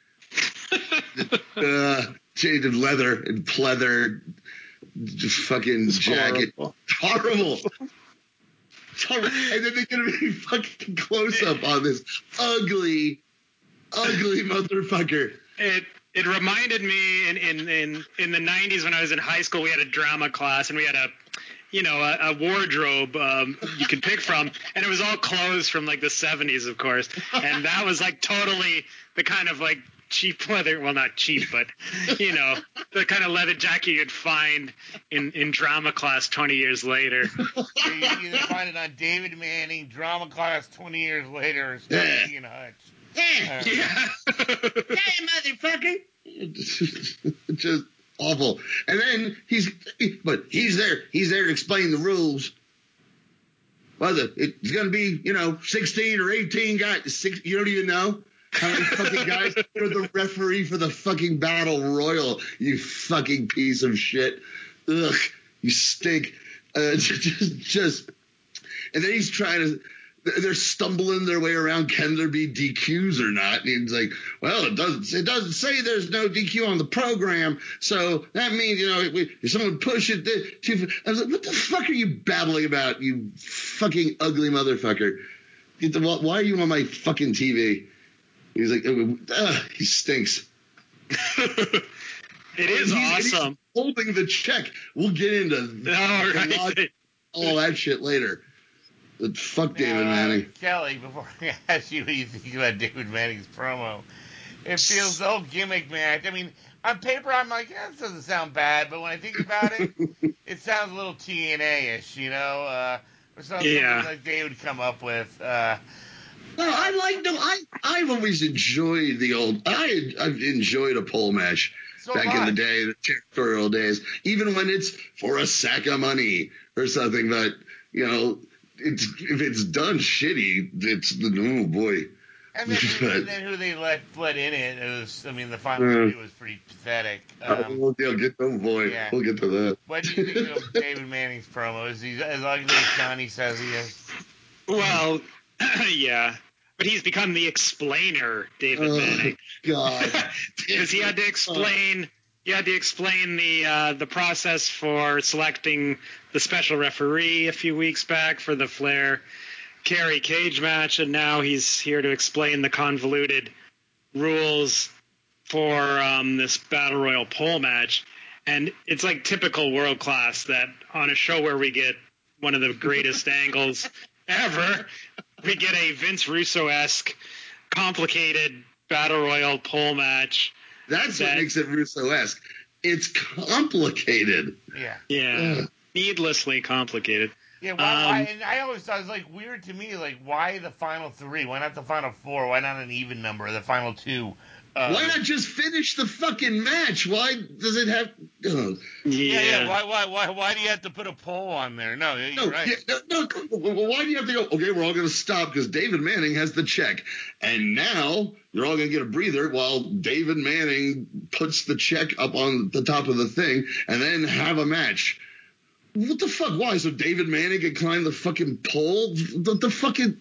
shaded leather and pleather, fucking jacket. Horrible. And then they're going to be fucking close up on this ugly motherfucker. It reminded me in the 90s when I was in high school, we had a drama class and we had a wardrobe you could pick from, and it was all clothes from like the 70s, of course, and that was like totally the kind of like cheap leather, well, not cheap, but the kind of leather jacket you'd find in drama class 20 years later. You either find it on David Manning, drama class 20 years later, or Starsky and Hutch. Yeah. Hey, motherfucker. Just awful. And then he's there to explain the rules. Well, it's going to be, 16 or 18 guys. You don't even know how many fucking guys are the referee for the fucking battle royal, you fucking piece of shit. Ugh, you stink. Just, and then he's trying to, they're stumbling their way around. Can there be DQs or not? And he's like, well, it doesn't say there's no DQ on the program. So that means, if someone push it, I was like, what the fuck are you babbling about, you fucking ugly motherfucker? Why are you on my fucking TV? He's like, he stinks. It is awesome. He's holding the check. We'll get into all that shit later. But fuck David Manning. Kelly, before I ask you what you think about David Manning's promo, it feels so gimmick match. I mean, on paper, I'm like, this doesn't sound bad, but when I think about it, it sounds a little TNA-ish, or something like they would come up with. I've always enjoyed the old. I've enjoyed a pole match back in the day, the territorial days, even when it's for a sack of money or something. But if it's done shitty, oh boy. And then who they let in it was, the final three was pretty pathetic. We'll get to boy. Yeah. We'll get to that. What do you think of David Manning's promo? Is he as ugly as Johnny says he is? Well, yeah. But he's become the explainer, David Manning. God. Because he had to explain the process for selecting the special referee a few weeks back for the Flair Kerry cage match, and now he's here to explain the convoluted rules for this Battle Royal pole match. And it's like typical World Class that on a show where we get one of the greatest angles ever, we get a Vince Russo-esque complicated Battle Royal pole match. That's what makes it Russo-esque. It's complicated. Yeah. Needlessly complicated. Yeah, why? And I always thought it was like weird to me, like why the final three? Why not the final four? Why not an even number? The final two? Why not just finish the fucking match? Why does it have? Yeah. Why do you have to put a poll on there? No, you're right. Why do you have to go? Okay, we're all going to stop because David Manning has the check, and now you're all going to get a breather while David Manning puts the check up on the top of the thing, and then have a match. What the fuck? Why? So David Manning can climb the fucking pole? The fucking.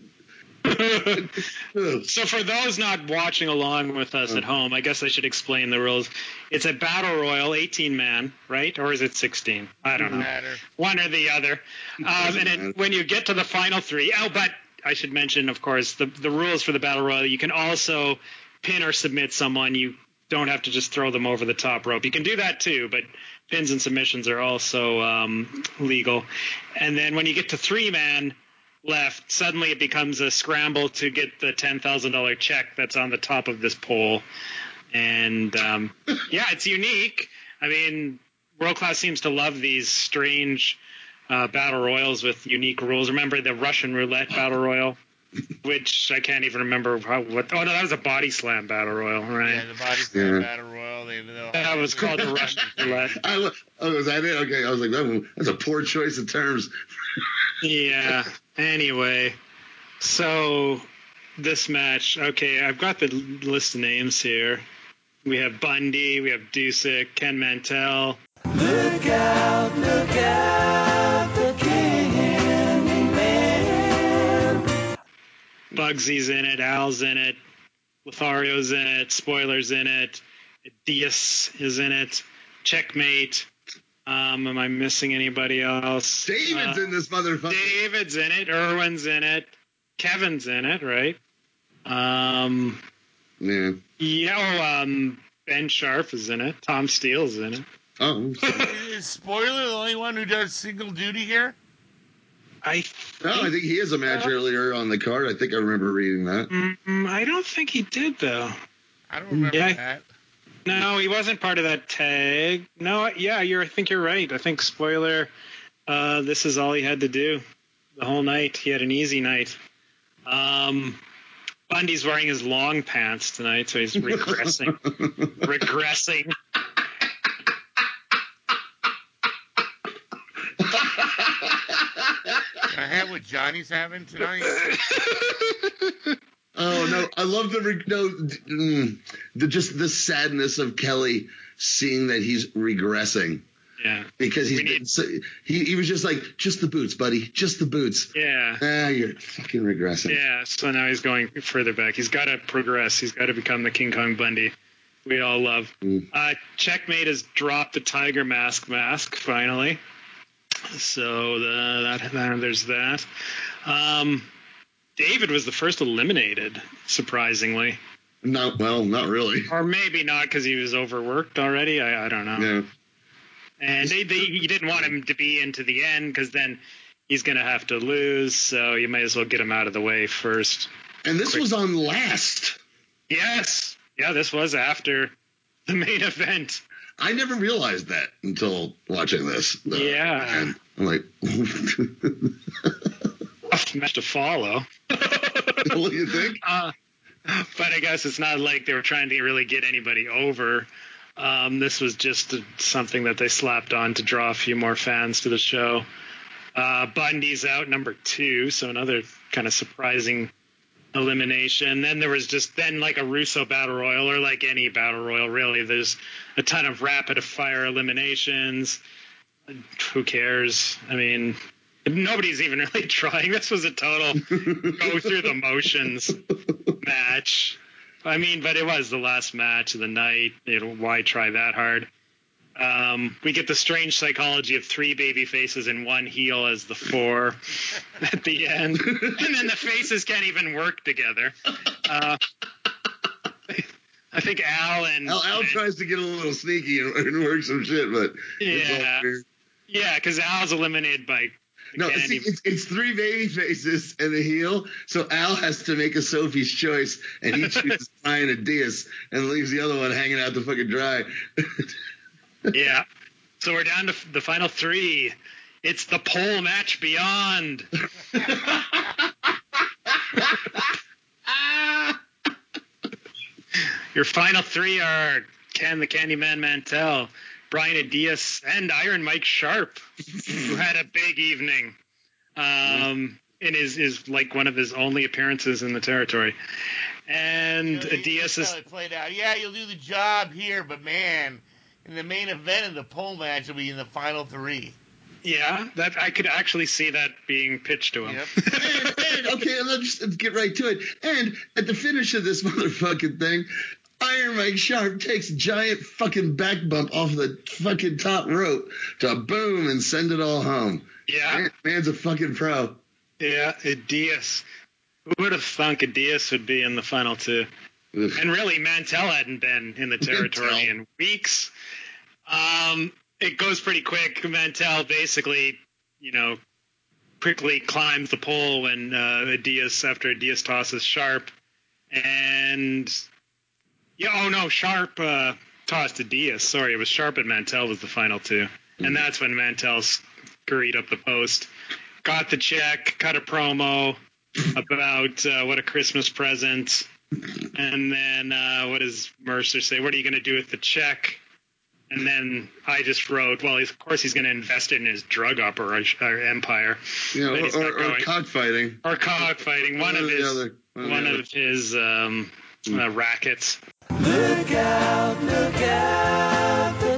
So for those not watching along with us at home, I guess I should explain the rules. It's a battle royal, 18-man, right? Or is it 16? I don't know. Matter. One or the other. And when you get to the final three, but I should mention, of course, the rules for the battle royal. You can also pin or submit someone. You don't have to just throw them over the top rope. You can do that too, but pins and submissions are also legal. And then when you get to 3-man left, suddenly it becomes a scramble to get the $10,000 check that's on the top of this pole. And it's unique. I mean, World Class seems to love these strange battle royals with unique rules. Remember the Russian roulette battle royal, which I can't even remember that was a body slam battle royal, right? Yeah, the body slam battle royal. That was called the Russian roulette. Was that it? Okay, I was like, that's a poor choice of terms. Yeah. Anyway, so this match, okay, I've got the list of names here. We have Bundy, we have Dusek, Ken Mantell. Look out, the Candyman. Bugsy's in it, Al's in it, Lothario's in it, Spoiler's in it, Diaz is in it, Checkmate. Am I missing anybody else? David's in this motherfucker. David's in it. Irwin's in it. Kevin's in it, right? Yeah. Yeah, Ben Sharp is in it. Tom Steele's in it. Oh. Is Spoiler the only one who does single duty here? I think he has a match earlier on the card. I think I remember reading that. I don't think he did, though. I don't remember that. No, he wasn't part of that tag. No, yeah, I think you're right. I think Spoiler, this is all he had to do the whole night. He had an easy night. Bundy's wearing his long pants tonight, so he's regressing. Regressing. Can I have what Johnny's having tonight? Oh no! I love just the sadness of Kelly seeing that he's regressing. Yeah, because he was just like, just the boots, buddy, just the boots. Yeah. You're fucking regressing. Yeah. So now he's going further back. He's got to progress. He's got to become the King Kong Bundy we all love. Checkmate has dropped the Tiger Mask finally. So there's that. David was the first eliminated, surprisingly. Not really. Or maybe not because he was overworked already. I don't know. Yeah. And he didn't want him to be into the end because then he's going to have to lose. So you might as well get him out of the way first. And this was on Last. Yes. Yeah, this was after the main event. I never realized that until watching this. Yeah. And I'm like, tough match to follow. What do you think? But I guess it's not like they were trying to really get anybody over. This was just something that they slapped on to draw a few more fans to the show. Bundy's out, number 2, so another kind of surprising elimination. Then there was like a Russo Battle Royal, or like any Battle Royal, really. There's a ton of rapid-fire eliminations. Who cares? I mean, nobody's even really trying. This was a total go through the motions match. I mean, but it was the last match of the night. Why try that hard? We get the strange psychology of 3 baby faces and 1 heel as the 4 at the end. And then the faces can't even work together. I think Al tries to get a little sneaky and work some shit, but it's all weird. Yeah, because Al's eliminated by... No, it's 3 baby faces and a heel, so Al has to make a Sophie's choice, and he chooses Brian and Diaz and leaves the other one hanging out to fucking dry. Yeah. So we're down to the final 3. It's the pole match beyond. Your final 3 are Ken the Candyman Mantell, Brian Diaz, and Iron Mike Sharp, who had a big evening. And is like one of his only appearances in the territory. And Diaz is played out. Yeah, you'll do the job here, but man, in the main event of the pole match, will be in the final 3. Yeah, that I could actually see that being pitched to him. Yep. and let's just get right to it. And at the finish of this motherfucking thing, Iron Mike Sharp takes a giant fucking back bump off the fucking top rope to boom and send it all home. Yeah. Man's a fucking pro. Yeah, Diaz. Who would have thunk Diaz would be in the final 2? And really, Mantell hadn't been in the territory in weeks. It goes pretty quick. Mantell basically, quickly climbs the pole when after Diaz tosses Sharp. And, Sharp tossed to Diaz. Sorry, it was Sharp and Mantell was the final 2. And that's when Mantell scurried up the post. Got the check, cut a promo about what a Christmas present. And then what does Mercer say? What are you going to do with the check? And then I just wrote, well, of course he's going to invest it in his drug operation or empire. Or cockfighting. Or cockfighting. One of his rackets. Look out, the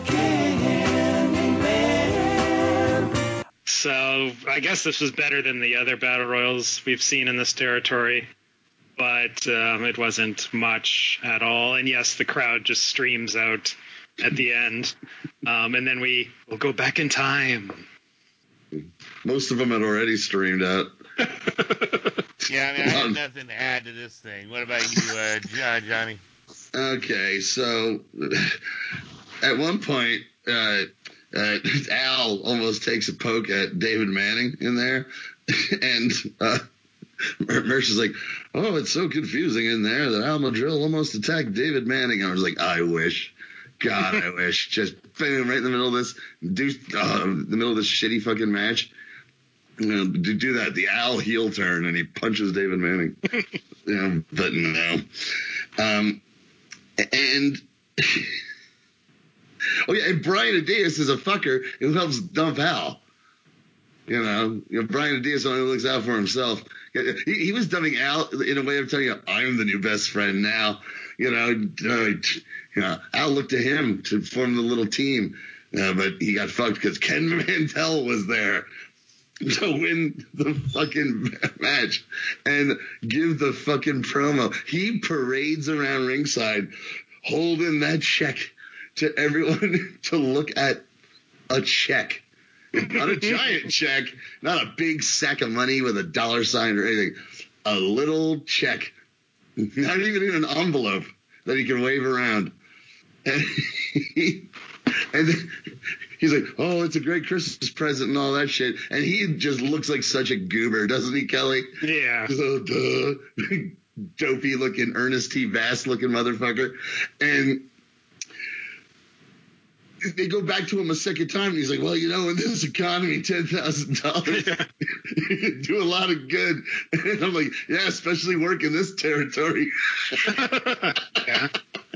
Candyman. So I guess this was better than the other battle royals we've seen in this territory. But it wasn't much at all. And yes, the crowd just streams out at the end. And then we'll go back in time. Most of them had already streamed out. Yeah, I mean, I have nothing to add to this thing. What about you, Johnny? Okay, so at one point, Al almost takes a poke at David Manning in there, and Mersh is like, "Oh, it's so confusing in there that Al Madrill almost attacked David Manning." I was like, "I wish, God, I wish." Just boom, right in the middle of this, the middle of this shitty fucking match. To do that, the Al heel turn, and he punches David Manning. But no. And and Brian Adias is a fucker who helps dump Al. Brian Adias only looks out for himself. He was dumping Al in a way of telling you, I'm the new best friend now. Al looked to him to form the little team, but he got fucked because Ken Mantell was there to win the fucking match and give the fucking promo. He parades around ringside holding that check to everyone to look at a check. Not a giant check, not a big sack of money with a dollar sign or anything. A little check. Not even in an envelope that he can wave around. And then he's like, oh, it's a great Christmas present and all that shit. And he just looks like such a goober, doesn't he, Kelly? Yeah. So, dopey looking, Ernest T. Bass looking motherfucker. And they go back to him a second time, and he's like, well, in this economy, $10,000 you do a lot of good. And I'm like, yeah, especially working this territory. Yeah.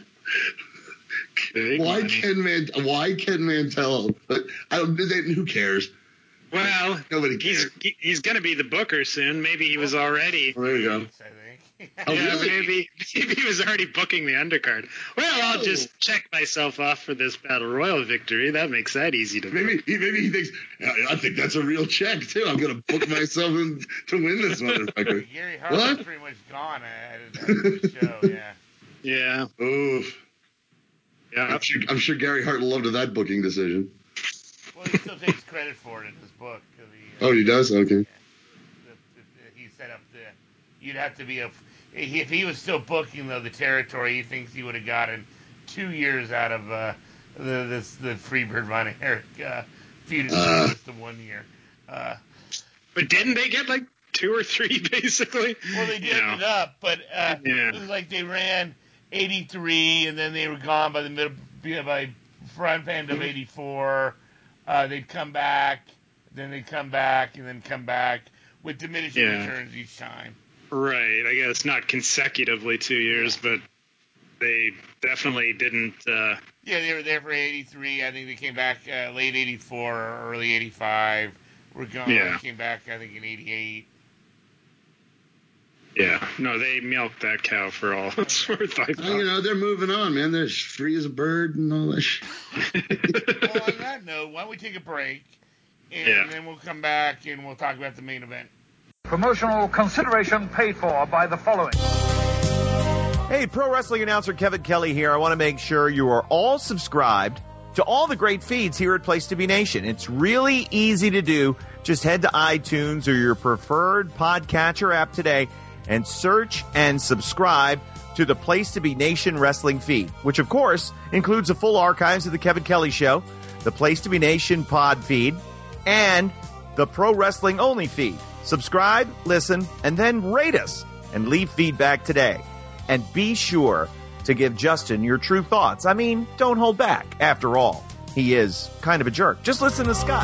Why Ken Mantell? But who cares? Well, nobody cares. He's going to be the booker soon. Maybe he was already. There you go. Oh, yeah, really? Maybe he was already booking the undercard. Well, I'll just check myself off for this Battle Royal victory. That makes that easy to book. Maybe he thinks, I think that's a real check, too. I'm going to book myself to win this motherfucker. Gary Hart was pretty much gone at the show, yeah. Yeah. Oof. Yeah. I'm sure Gary Hart loved that booking decision. Well, he still takes credit for it in his book. He does? Okay. Yeah. He set up you'd have to be if he was still booking, though, the territory, he thinks he would have gotten 2 years out of the Freebird Von Erich feud just the 1 year. But didn't they get like 2 or 3, basically? Well, they did it up, but it was like they ran 83, and then they were gone by the middle, by front end of 84. They'd come back, then they'd come back, and then come back with diminishing returns each time. Right. I guess not consecutively 2 years, but they definitely didn't. Yeah, they were there for 83. I think they came back late 84 or early 85. We're gone. Yeah. Came back, I think, in 88. Yeah. No, they milked that cow for all it's worth. They're moving on, man. They're free as a bird and all that shit. Well, on that note, why don't we take a break, and then we'll come back and we'll talk about the main event. Promotional consideration paid for by the following. Hey, pro wrestling announcer Kevin Kelly here. I want to make sure you are all subscribed to all the great feeds here at Place to Be Nation. It's really easy to do. Just head to iTunes or your preferred podcatcher app today and search and subscribe to the Place to Be Nation wrestling feed, which, of course, includes the full archives of the Kevin Kelly Show, the Place to Be Nation pod feed, and the Pro Wrestling Only feed. Subscribe, listen, and then rate us and leave feedback today. And be sure to give Justin your true thoughts. I mean, don't hold back. After all, he is kind of a jerk. Just listen to Scott.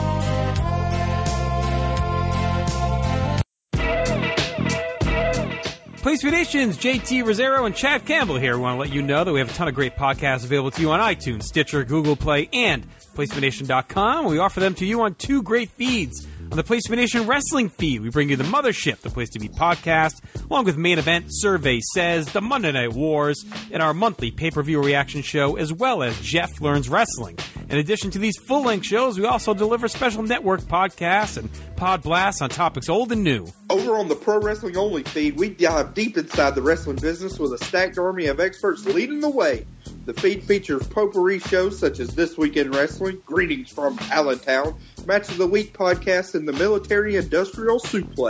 Place to Be Nation's JT Rosero and Chad Campbell here. We want to let you know that we have a ton of great podcasts available to you on iTunes, Stitcher, Google Play, and PlaceToBeNation.com. We offer them to you on 2 great feeds. On the Place to Be Nation wrestling feed, we bring you the Mothership, the Place to Be podcast, along with Main Event, Survey Says, the Monday Night Wars, and our monthly pay-per-view reaction show, as well as Jeff Learns Wrestling. In addition to these full-length shows, we also deliver special network podcasts and pod blasts on topics old and new. Over on the Pro Wrestling Only feed, we dive deep inside the wrestling business with a stacked army of experts leading the way. The feed features potpourri shows such as This Week in Wrestling, Greetings from Allentown, Match of the Week podcast, and the Military Industrial Suplex.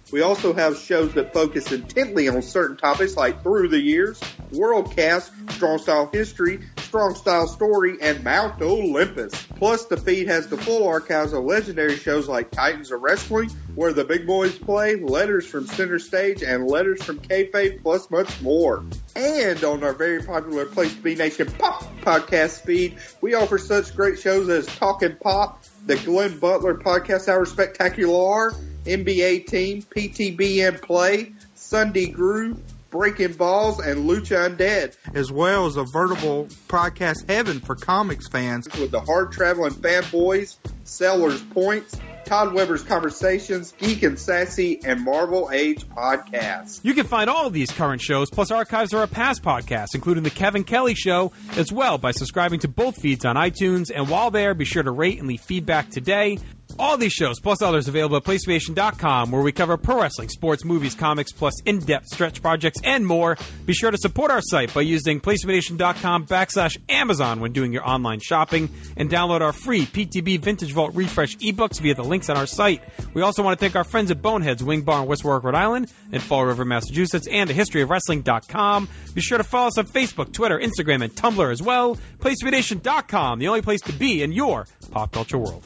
We also have shows that focus intently on certain topics like Through the Years, Worldcast, Strong Style History, Strong Style Story, and Mount Olympus. Plus, the feed has the full archives of legendary shows like Titans of Wrestling, Where the Big Boys Play, Letters from Center Stage, and Letters from Kayfabe, plus much more. And on our very popular Place to Be Nation Pop podcast feed, we offer such great shows as Talkin' Pop, the Glenn Butler Podcast Hour Spectacular, NBA Team, PTBN Play, Sunday Groove, Breaking Balls, and Lucha Undead, as well as a veritable podcast heaven for comics fans with the hard-traveling fanboys, Sellers Points, Todd Weber's Conversations, Geek and Sassy, and Marvel Age podcasts. You can find all of these current shows, plus archives of our past podcasts, including The Kevin Kelly Show, as well by subscribing to both feeds on iTunes. And while there, be sure to rate and leave feedback today. All these shows, plus others, available at PlayStation.com, where we cover pro wrestling, sports, movies, comics, plus in-depth stretch projects and more. Be sure to support our site by using PlayStation.com/Amazon when doing your online shopping, and download our free PTB Vintage Vault Refresh ebooks via the links on our site. We also want to thank our friends at Boneheads Wing Bar in West Warwick, Rhode Island, and Fall River, Massachusetts, and historyofwrestling.com. Be sure to follow us on Facebook, Twitter, Instagram, and Tumblr as well. PlayStation.com, the only place to be in your pop culture world.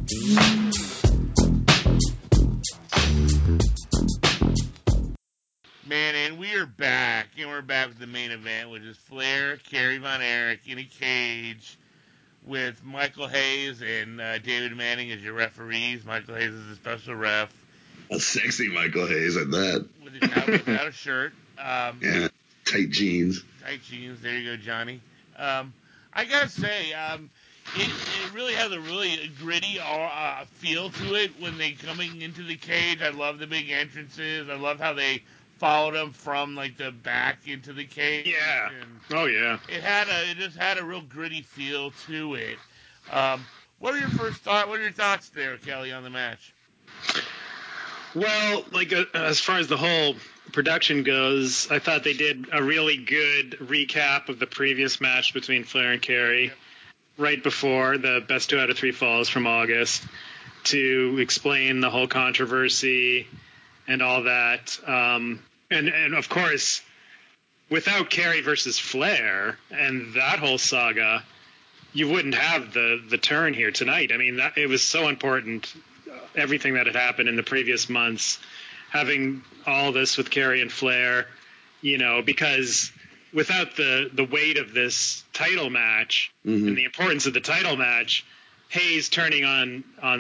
Man, and we are back. And we're back with the main event, which is Flair, Kerry Von Erich in a cage with Michael Hayes and David Manning as your referees. Michael Hayes is a special ref. A sexy Michael Hayes at that. Without a shirt. Yeah, tight jeans. Tight jeans. There you go, Johnny. I gotta say, it really has a really gritty feel to it when they coming into the cage. I love the big entrances. I love how they followed them from like the back into the cage. Yeah. And yeah. It just had a real gritty feel to it. What are your thoughts there, Kelly, on the match? Well, as far as the whole production goes, I thought they did a really good recap of the previous match between Flair and Kerry. Yep. Right before the best 2 out of 3 falls from August, to explain the whole controversy and all that. And of course, without Kerry versus Flair and that whole saga, you wouldn't have the turn here tonight. I mean, it was so important, everything that had happened in the previous months, having all this with Kerry and Flair, because without the weight of this title match and the importance of the title match, Hayes turning on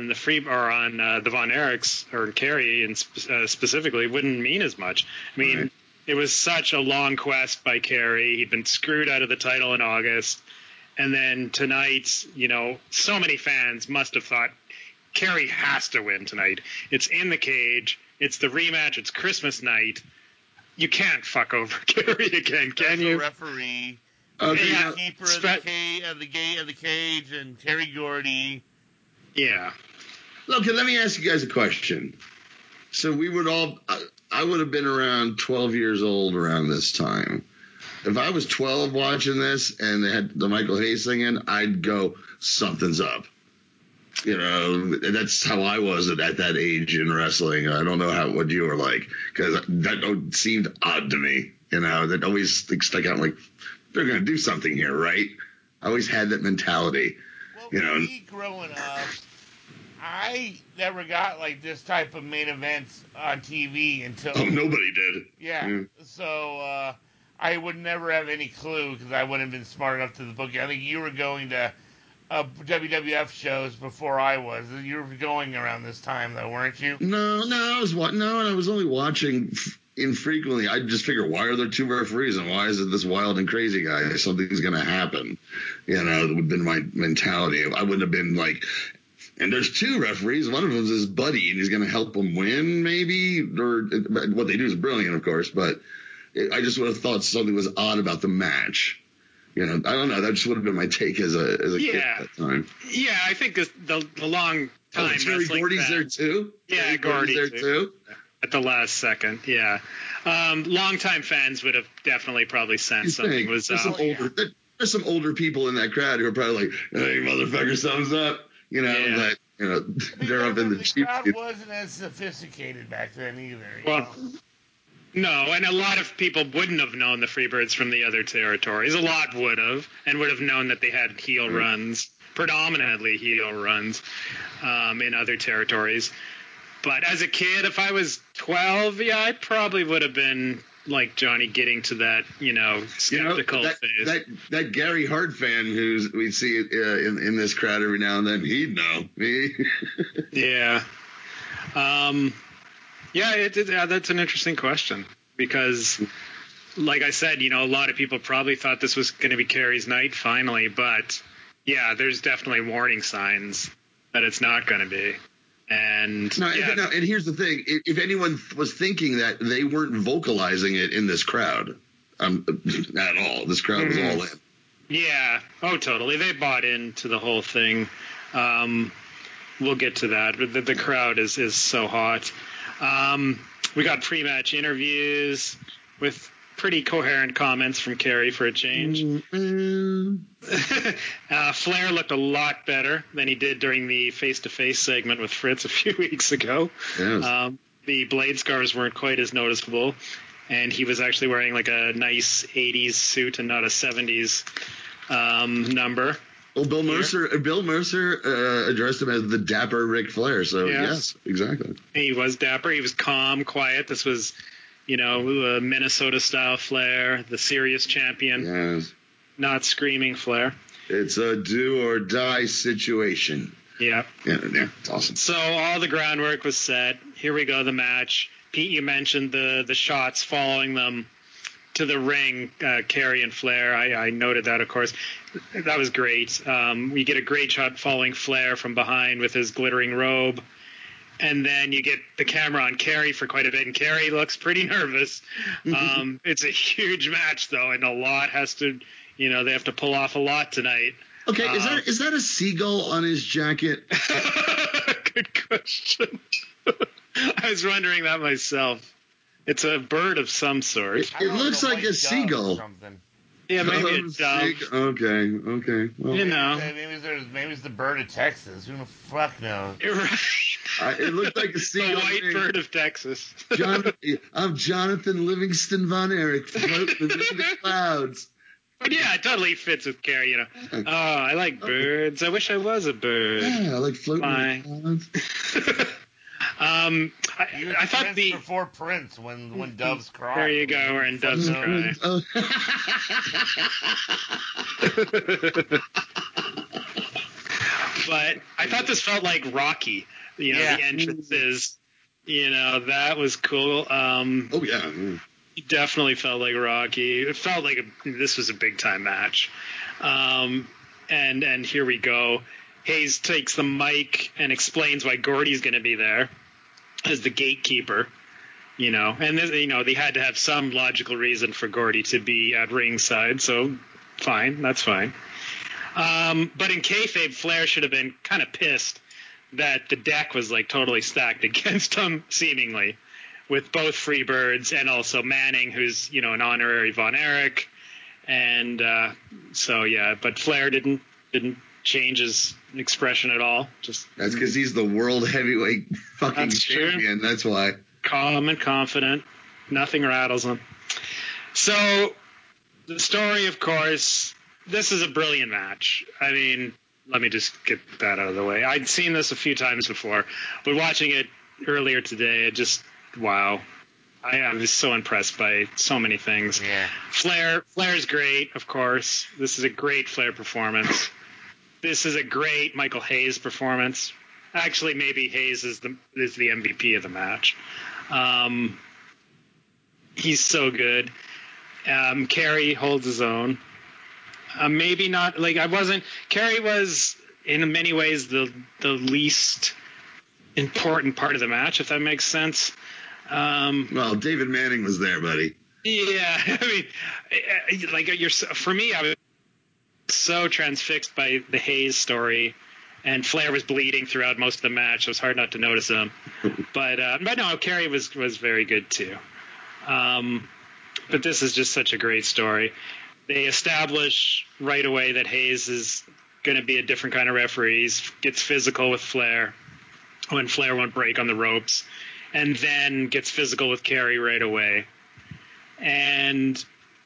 the Von Erichs or Kerry and specifically wouldn't mean as much. I mean, It was such a long quest by Kerry. He'd been screwed out of the title in August, and then tonight, so many fans must have thought Kerry has to win tonight. It's in the cage. It's the rematch. It's Christmas night. You can't fuck over Kerry again, can you? Referee, yeah, keeper of the cage, and Terry Gordy. Yeah. Look, let me ask you guys a question. So I would have been around 12 years old around this time. If I was 12 watching this and they had the Michael Hayes singing, I'd go, something's up. That's how I was at that age in wrestling. I don't know what you were like, because that seemed odd to me. That always stuck out like, they're going to do something here, right? I always had that mentality. Well, me growing up, I never got like this type of main events on TV until... Oh, nobody did. Yeah. So I would never have any clue because I wouldn't have been smart enough to the book. I think you were going to WWF shows before I was. You were going around this time, though, weren't you? No, I was only watching infrequently. I just figure, why are there 2 referees and why is it this wild and crazy guy? Something's going to happen. That would have been my mentality. I wouldn't have been like, and there's 2 referees. One of them is his buddy, and he's going to help him win, maybe. Or what they do is brilliant, of course, but I just would have thought something was odd about the match. I don't know. That just would have been my take as a kid at that time. Yeah, I think the long time. Terry Gordy's there too? Yeah, Gordy's there too. At the last second, yeah. Longtime fans would have definitely probably sensed something was up. There's some older people in that crowd who are probably like, hey, motherfucker, something's up. But they're up in the cheap crowd seats. wasn't as sophisticated back then either. Well, no, and a lot of people wouldn't have known the Freebirds from the other territories. A lot would have, and would have known that they had heel runs, predominantly heel runs, in other territories. But as a kid, if I was 12, I probably would have been like Johnny, getting to that, skeptical phase. That Gary Hart fan we see in this crowd every now and then, he'd know. Yeah. That's an interesting question because, like I said, a lot of people probably thought this was going to be Kerry's night finally, but yeah, there's definitely warning signs that it's not going to be. And and here's the thing: if anyone was thinking that, they weren't vocalizing it in this crowd at all. This crowd was all in. Yeah. Oh, totally. They bought into the whole thing. We'll get to that. But the crowd is so hot. We got pre-match interviews with pretty coherent comments from Kerry for a change. Flair looked a lot better than he did during the face-to-face segment with Fritz a few weeks ago. Yes. The blade scars weren't quite as noticeable, and he was actually wearing like a nice 80s suit and not a 70s number. Well, Bill Mercer addressed him as the dapper Ric Flair, so yes, exactly. He was dapper. He was calm, quiet. This was Minnesota-style Flair, the serious champion. Yes. Not screaming Flair. It's a do-or-die situation. Yeah. Yeah, it's awesome. So all the groundwork was set. Here we go, the match. Pete, you mentioned the shots following them to the ring, Kerry and Flair. I noted that, of course. That was great. We get a great shot following Flair from behind with his glittering robe. And then you get the camera on Kerry for quite a bit, and Kerry looks pretty nervous. It's a huge match, though, and a lot has to, they have to pull off a lot tonight. Okay, is that a seagull on his jacket? Good question. I was wondering that myself. It's a bird of some sort. It looks like a seagull. Yeah, maybe a dove. Okay. Well, maybe it's the bird of Texas. Who the fuck knows? It looked like a seagull. The white bird of Texas. I'm Jonathan Livingston Von Erich, floating in the clouds. But yeah, it totally fits with Kerry, Oh, I like birds. I wish I was a bird. Yeah, I like floating in the clouds. I thought before Prince when doves cry. There you go, when doves cry. But I thought this felt like Rocky. The entrances. That was cool. Oh yeah. It definitely felt like Rocky. It felt like this was a big time match. And here we go. Hayes takes the mic and explains why Gordy's going to be there as the gatekeeper, and this, they had to have some logical reason for Gordy to be at ringside. So fine. That's fine. But in kayfabe, Flair should have been kind of pissed that the deck was like totally stacked against him, seemingly, with both Freebirds and also Manning, who's, an honorary Von Erich. And but Flair didn't change his expression at all. That's because he's the world heavyweight fucking champion. That's why. Calm and confident. Nothing rattles him. So the story, of course, this is a brilliant match. I mean, let me just get that out of the way. I'd seen this a few times before, but watching it earlier today, wow. I was so impressed by so many things. Yeah. Flair's great, of course. This is a great Flair performance. This is a great Michael Hayes performance. Actually, maybe Hayes is the MVP of the match. He's so good. Kerry holds his own. Maybe not. Kerry was in many ways the least important part of the match, if that makes sense. Well, David Manning was there, buddy. Yeah, I mean, for me, I was so transfixed by the Hayes story, and Flair was bleeding throughout most of the match. It was hard not to notice him. But no, Kerry was very good too. But this is just such a great story. They establish right away that Hayes is going to be a different kind of referee. He gets physical with Flair when Flair won't break on the ropes, and then gets physical with Kerry right away. And,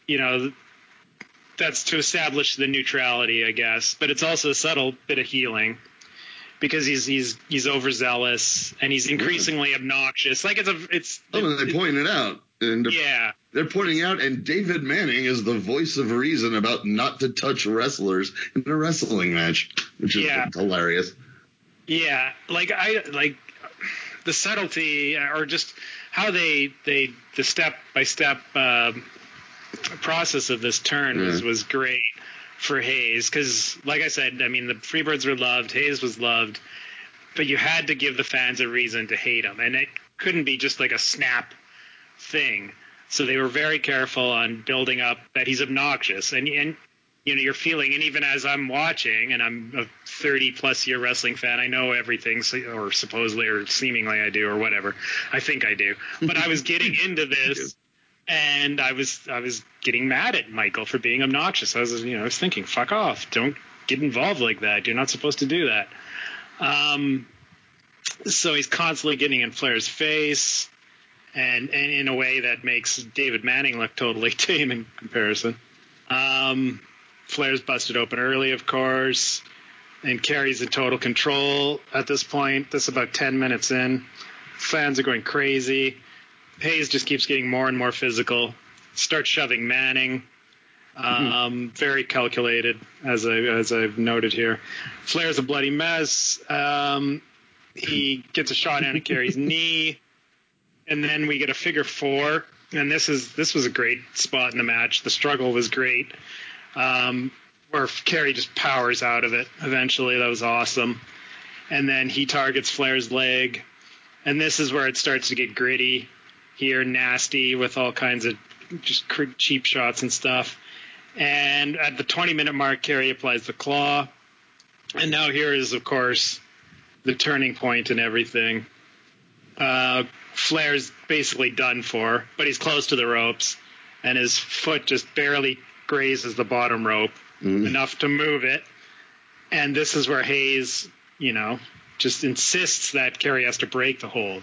that's to establish the neutrality, I guess. But it's also a subtle bit of healing because he's overzealous and he's increasingly obnoxious. Like they pointed it out. And they're pointing out, and David Manning is the voice of reason about not to touch wrestlers in a wrestling match, which is hilarious. Yeah, the subtlety, or just how the step by step process of this turn was great for Hayes, because, like I said, I mean, the Freebirds were loved, Hayes was loved, but you had to give the fans a reason to hate him, and it couldn't be just like a snap thing. So they were very careful on building up that he's obnoxious, and you're feeling, and even as I'm watching, and I'm a 30-plus year wrestling fan, I know everything, or supposedly, or seemingly I do, or whatever. I think I do. But I was getting into this, and I was getting mad at Michael for being obnoxious. I was thinking, fuck off. Don't get involved like that. You're not supposed to do that. So he's constantly getting in Flair's face, and in a way that makes David Manning look totally tame in comparison. Flair's busted open early, of course, and Kerry's in total control at this point. This is about 10 minutes in. Fans are going crazy. Hayes just keeps getting more and more physical. Starts shoving Manning. Very calculated, as I've noted here. Flair's a bloody mess. He gets a shot on Kerry's knee, and then we get a figure four. And this was a great spot in the match. The struggle was great. Where Kerry just powers out of it eventually. That was awesome. And then he targets Flair's leg. And this is where it starts to get gritty here, nasty, with all kinds of just cheap shots and stuff. And at the 20-minute mark, Kerry applies the claw. And now here is, of course, the turning point in everything. Flair's basically done for, but he's close to the ropes. And his foot just barely grazes the bottom rope enough to move it. And this is where Hayes, just insists that Kerry has to break the hold.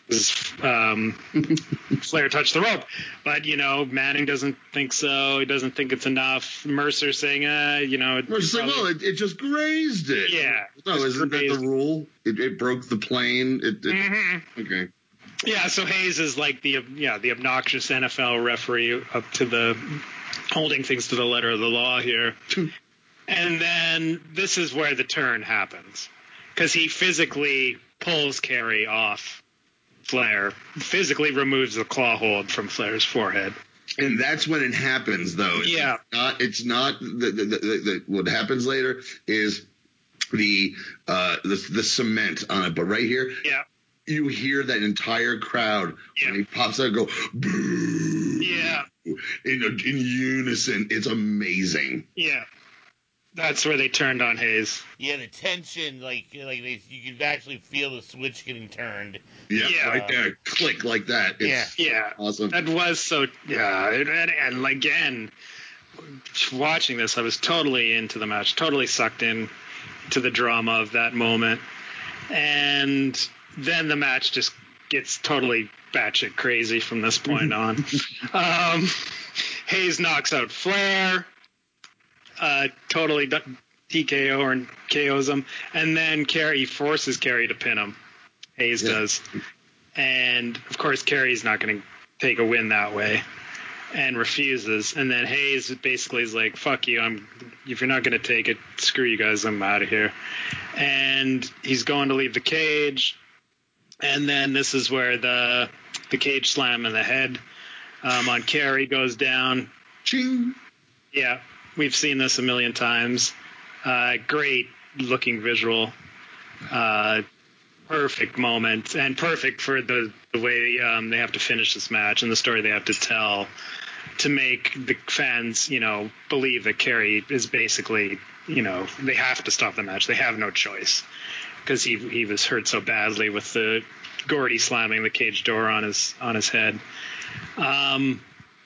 Flair touched the rope, but Manning doesn't think so. He doesn't think it's enough. Mercer saying, Mercer's saying, well, it just grazed it. Yeah. No, isn't that the rule? It broke the plane. Okay. Yeah, so Hayes is like the obnoxious NFL referee up to the holding things to the letter of the law here. And then this is where the turn happens, because he physically pulls Kerry off Flair, physically removes the claw hold from Flair's forehead. And that's when it happens, though. It's not what happens later is the cement on it, but right here, you hear that entire crowd when he pops out and go boo. In unison. It's amazing. Yeah. That's where they turned on Hayes. Yeah, the tension, you could actually feel the switch getting turned. Yeah, right there, click like that. It's awesome. That was so. Yeah, and again, watching this, I was totally into the match, totally sucked in to the drama of that moment, and then the match just gets totally batshit crazy from this point on. Hayes knocks out Flair. Totally TKO or KOs him, and then Kerry forces Kerry to pin him. Hayes does, and of course Kerry's not going to take a win that way, and refuses. And then Hayes basically is like, "Fuck you! If you're not going to take it, screw you guys. I'm out of here." And he's going to leave the cage, and then this is where the cage slam in the head on Kerry goes down. Ching. Yeah. We've seen this a million times. Great looking visual. Perfect moment, and perfect for the way they have to finish this match and the story they have to tell to make the fans, believe that Kerry is basically, they have to stop the match. They have no choice because he was hurt so badly with the Gordy slamming the cage door on his head.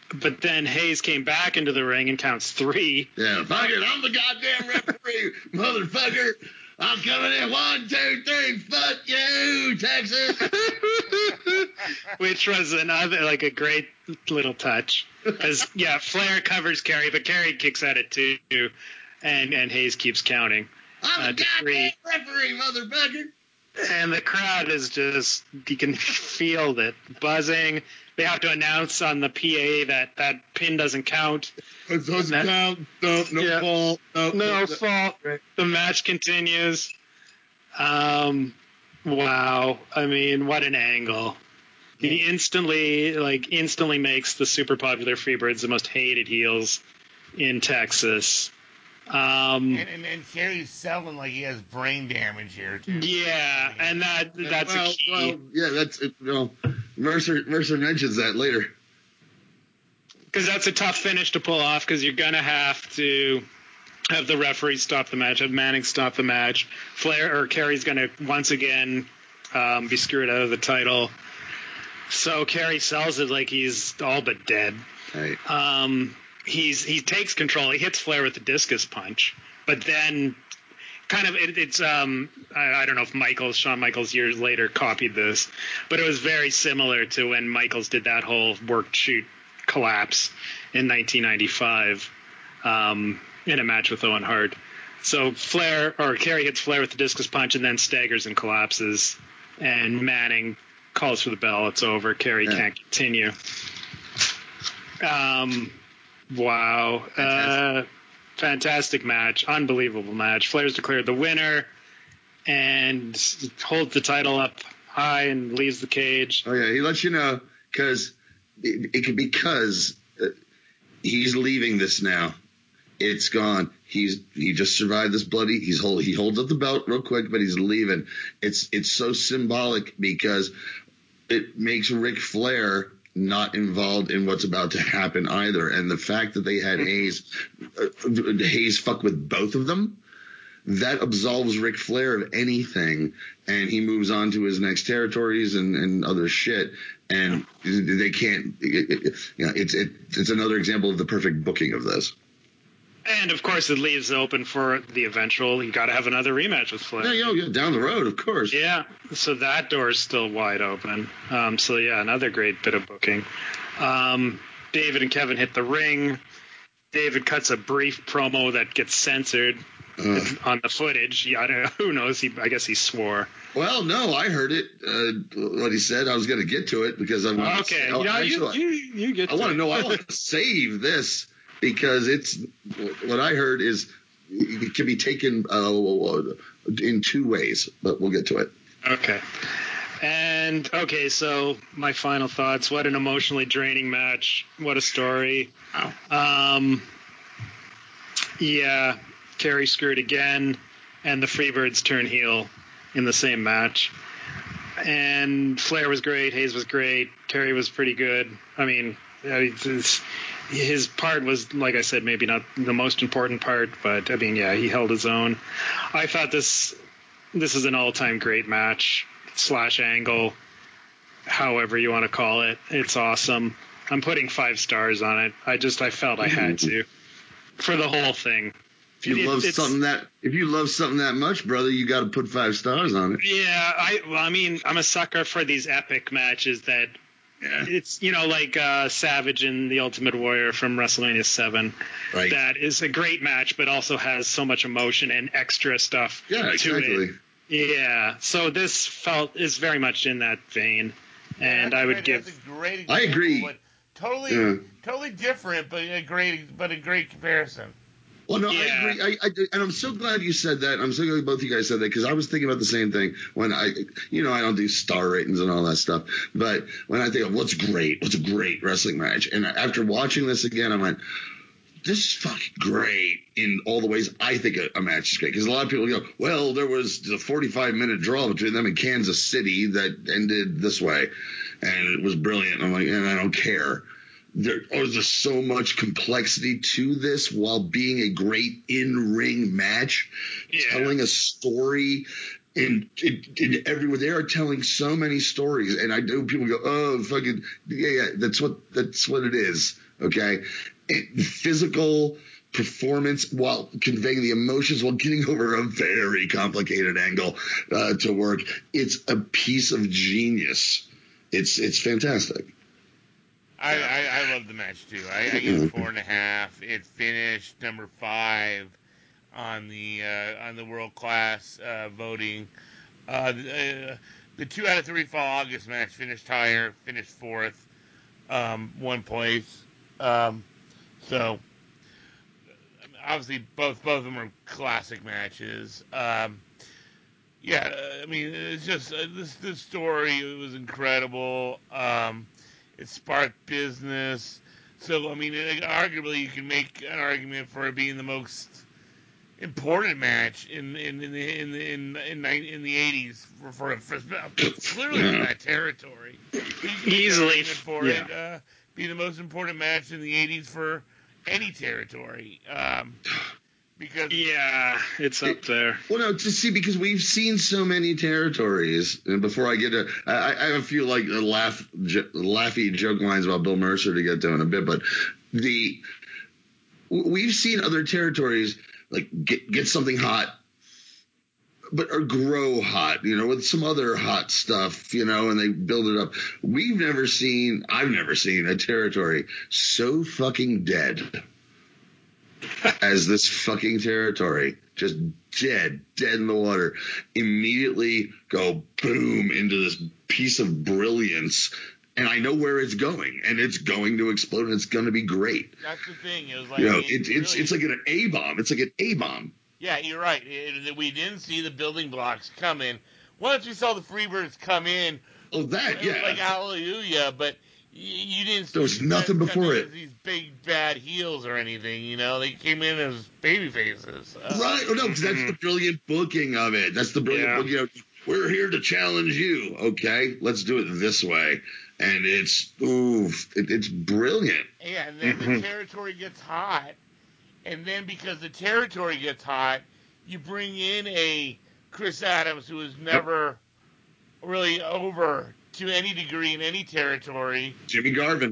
But then Hayes came back into the ring and counts 3. Yeah, fuck it. I'm the goddamn referee, motherfucker. I'm coming in 1, 2, 3. Fuck you, Texas. Which was another, like, a great little touch. Because, Flair covers Kerry, but Kerry kicks at it too. And Hayes keeps counting. I'm the goddamn referee, motherfucker. And the crowd is just, you can feel it buzzing. They have to announce on the PA that pin doesn't count. It doesn't count. No fault. No fault. The match continues. Wow. I mean, what an angle. He instantly makes the super popular Freebirds the most hated heels in Texas. And Kerry's selling like he has brain damage here too. Yeah, and that's a key. Well, yeah, that's Mercer mentions that later. Because that's a tough finish to pull off. Because you're gonna have to have the referee stop the match, have Manning stop the match. Flair or Kerry's gonna once again be screwed out of the title. So Kerry sells it like he's all but dead. Right. He takes control. He hits Flair with the discus punch, but then kind of it's I don't know if Shawn Michaels years later copied this, but it was very similar to when Michaels did that whole work shoot collapse in 1995 in a match with Owen Hart. So Kerry hits Flair with the discus punch and then staggers and collapses, and Manning calls for the bell. It's over. Kerry can't continue. Wow. Fantastic match. Unbelievable match. Flair's declared the winner and holds the title up high and leaves the cage. Oh, yeah. He lets you know because he's leaving this now. It's gone. He just survived this bloody. He holds up the belt real quick, but he's leaving. It's so symbolic because it makes Ric Flair not involved in what's about to happen either. And the fact that they had Hayes fuck with both of them, that absolves Ric Flair of anything, and he moves on to his next territories and other shit. And they can't. It's another example of the perfect booking of this. And of course, it leaves open for the eventual. You got to have another rematch with Flair. Yeah, down the road, of course. Yeah, so that door is still wide open. Another great bit of booking. David and Kevin hit the ring. David cuts a brief promo that gets censored on the footage. Yeah, who knows? I guess he swore. Well, no, I heard it. What he said. I was going to get to it because I want. Okay, you get. I want to know. I want to save this. Because it's what I heard is it can be taken in 2 ways, but we'll get to it. Okay. So my final thoughts. What an emotionally draining match. What a story. Wow. Kerry screwed again, and the Freebirds turn heel in the same match. And Flair was great. Hayes was great. Kerry was pretty good. I mean, his part was, like I said, maybe not the most important part, but I mean, he held his own. I thought this is an all-time great match / angle, however you want to call it. It's awesome. I'm putting 5 stars on it. I felt I had to for the whole thing. If you love something that much, brother, you got to put 5 stars on it. Yeah, I mean, I'm a sucker for these epic matches that. Yeah. It's, like Savage and the Ultimate Warrior from WrestleMania 7. Right. That is a great match, but also has so much emotion and extra stuff to it. Yeah. So this is very much in that vein. And I would give. That's a great example, I agree. Totally different, but a great comparison. Well, no, I agree. I do, and I'm so glad you said that. I'm so glad both of you guys said that because I was thinking about the same thing when I don't do star ratings and all that stuff. But when I think of what's a great wrestling match, and after watching this again, I went, this is fucking great in all the ways I think a match is great. Because a lot of people go, well, there was the 45-minute draw between them in Kansas City that ended this way, and it was brilliant. I'm like, and I don't care. There's just so much complexity to this while being a great in-ring match, telling a story in everywhere. They are telling so many stories, and I know people go, "Oh, fucking yeah, that's what it is." Okay, physical performance while conveying the emotions while getting over a very complicated angle to work. It's a piece of genius. It's fantastic. I love the match too. I give it 4.5. It finished number 5 on the world class voting. The 2 out of 3 Fall August match finished higher, finished 4th, 1 place. So obviously both of them are classic matches. I mean, it's just this story was incredible. It sparked business. So I mean, arguably you can make an argument for it being the most important match in the 80s for clearly in that territory. Easily for it be the most important match in the 80s for any territory. Because it's up there. Well, no, to see, because we've seen so many territories, and before I get to, I have a few like laughy joke lines about Bill Mercer to get to in a bit, but we've seen other territories like get something hot, or grow hot, with some other hot stuff, and they build it up. I've never seen a territory so fucking dead as this fucking territory. Just dead in the water. Immediately go boom into this piece of brilliance. And I know where it's going, and it's going to explode, and it's going to be great. That's the thing. It was like it's like an A bomb. It's like an A bomb. Yeah, you're right. We didn't see the building blocks come in. Once we saw the Freebirds come in, it was like hallelujah. But you didn't see there was nothing before it. These big bad heels or anything. They came in as baby faces. Right? Oh no, because that's the brilliant booking of it. That's the brilliant book. We're here to challenge you. Okay, let's do it this way. And it's brilliant. Yeah, and then the territory gets hot. And then because the territory gets hot, you bring in a Chris Adams who was never really over to any degree in any territory. Jimmy Garvin.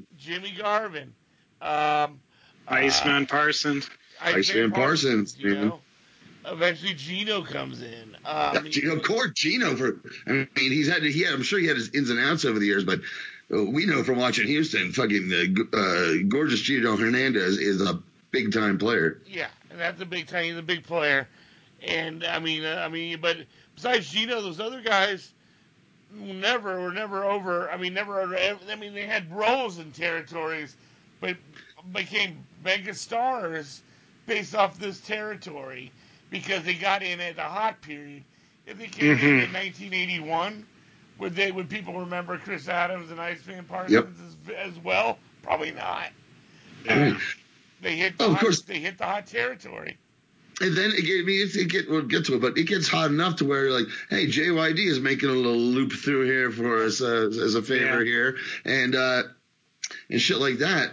Iceman Parsons. Iceman Parsons. Eventually Gino comes in. Of course, Gino. I'm sure he had his ins and outs over the years, but we know from watching Houston, fucking gorgeous Gino Hernandez is a big time player. Yeah, and that's a big time. He's a big player, and but besides Gino, those other guys were never over. Never over. They had roles in territories, but became mega stars based off this territory because they got in at the hot period. If they came in 1981, would people remember Chris Adams and Iceman Parsons as well? Probably not. Yeah. They hit the hot territory. And then we'll get to it, but it gets hot enough to where you're like, hey, JYD is making a little loop through here for us as a favor here, and shit like that.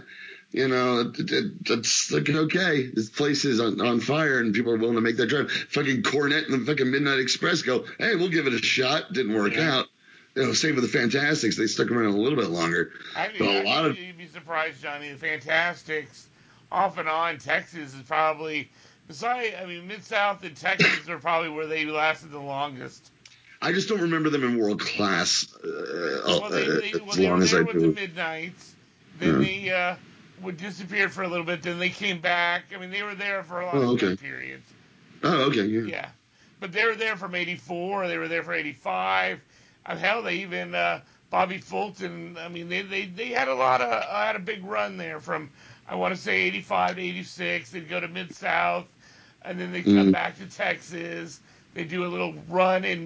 It's like, okay, this place is on fire and people are willing to make that drive. Fucking Cornette and the fucking Midnight Express go, hey, we'll give it a shot. Didn't work out. Same with the Fantastics. They stuck around a little bit longer. You'd be surprised, Johnny. The Fantastics, off and on, Texas is probably, Mid-South and Texas are probably where they lasted the longest. I just don't remember them in world class as long as I do. The Midnights. Then they would disappear for a little bit. Then they came back. They were there for a lot of good periods. Oh, okay, yeah. But they were there from 84. They were there for 85. Hell, they even Bobby Fulton. They had had a big run there from, I want to say, 85 to 86. They'd go to Mid-South, and then they'd come back to Texas. They do a little run in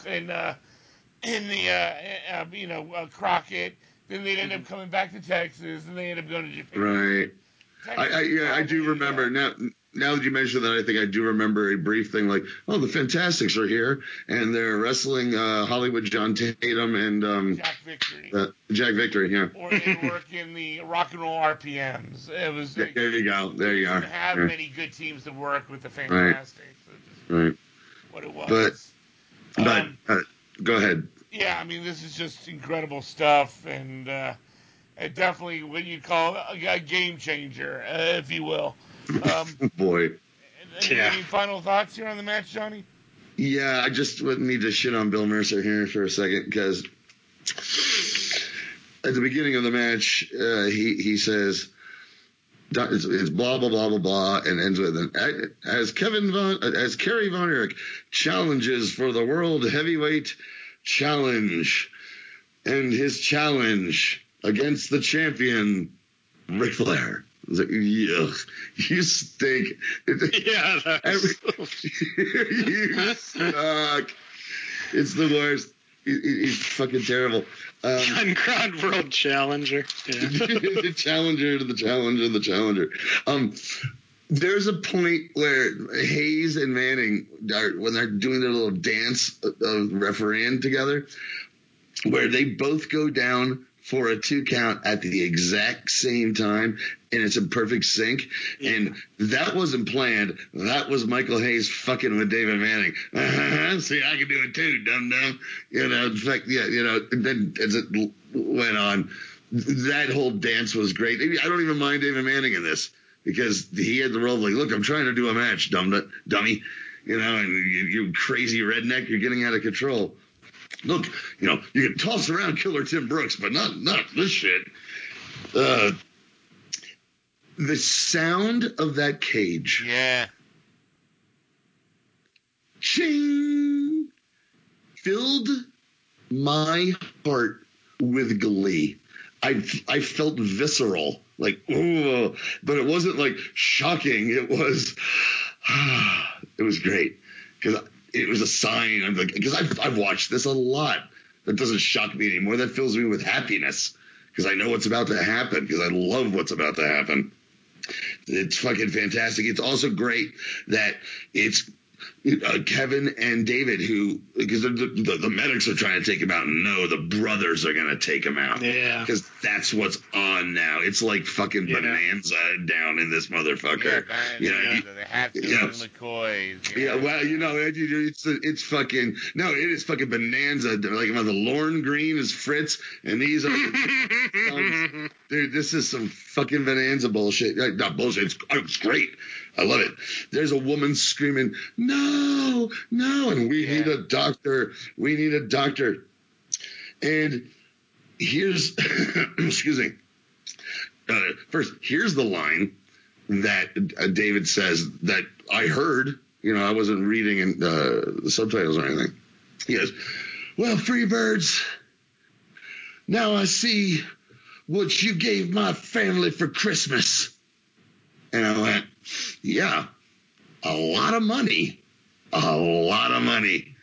Crockett. Then they'd end up coming back to Texas, and they end up going to Japan. Right. I do remember now. Now that you mention that, I think I do remember a brief thing like, oh, the Fantastics are here, and they're wrestling Hollywood John Tatum and Jack Victory. Jack Victory, yeah. Or they work in the Rock and Roll RPMs. It was. There you go. There you are. Didn't have many good teams to work with the Fantastics. Right. What it was. But go ahead. Yeah, this is just incredible stuff, and Definitely what you call a game changer, if you will. Boy. Any final thoughts here on the match, Johnny? Yeah, I just need to shit on Bill Mercer here for a second, because at the beginning of the match, he says, it's blah, blah, blah, blah, blah, and ends with, as Kerry Von Erich challenges for the World Heavyweight Challenge, and his challenge against the champion, Ric Flair. I was like, yuck, you stink. Yeah, you suck. It's the worst. He's fucking terrible. Uncrowned world challenger. Yeah. The challenger to the challenger, the challenger. There's a point where Hayes and Manning, when they're doing their little dance of refereeing together, where they both go down for a 2 count at the exact same time, and it's in perfect sync. Yeah. And that wasn't planned. That was Michael Hayes fucking with David Manning. See, I can do it too, dum-dum. In fact, then as it went on, that whole dance was great. I don't even mind David Manning in this, because he had the role of like, look, I'm trying to do a match, dummy. And you crazy redneck, you're getting out of control. Look, you can toss around Killer Tim Brooks, but not this shit. The sound of that cage. Yeah. Ching! Filled my heart with glee. I felt visceral. Like, ooh. But it wasn't like shocking. It was great. Because it was a sign. Because I've watched this a lot. That doesn't shock me anymore. That fills me with happiness. Because I know what's about to happen. Because I love what's about to happen. It's fucking fantastic. It's also great that it's Kevin and David, who, because the medics are trying to take him out, and no, the brothers are going to take him out. Yeah. Because that's what's on now. It's like fucking Bonanza down in this motherfucker. The Hatfields and McCoys. Yeah, well, it's fucking, no, it is fucking Bonanza. Like, the Lorne Green is Fritz, and these are, dude, this is some fucking Bonanza bullshit. Not bullshit, it's great. I love it. There's a woman screaming, no, and we need a doctor. We need a doctor. And here's, excuse me. First, here's the line that David says that I heard. I wasn't reading in the subtitles or anything. He goes, well, Freebirds, now I see what you gave my family for Christmas. And I went, yeah, a lot of money. A lot of money.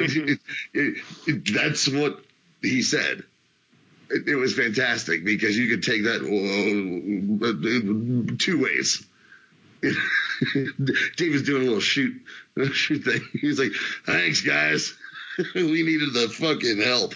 That's what he said. It was fantastic, because you could take that 2 ways. David's doing a little shoot thing. He's like, thanks, guys. We needed the fucking help.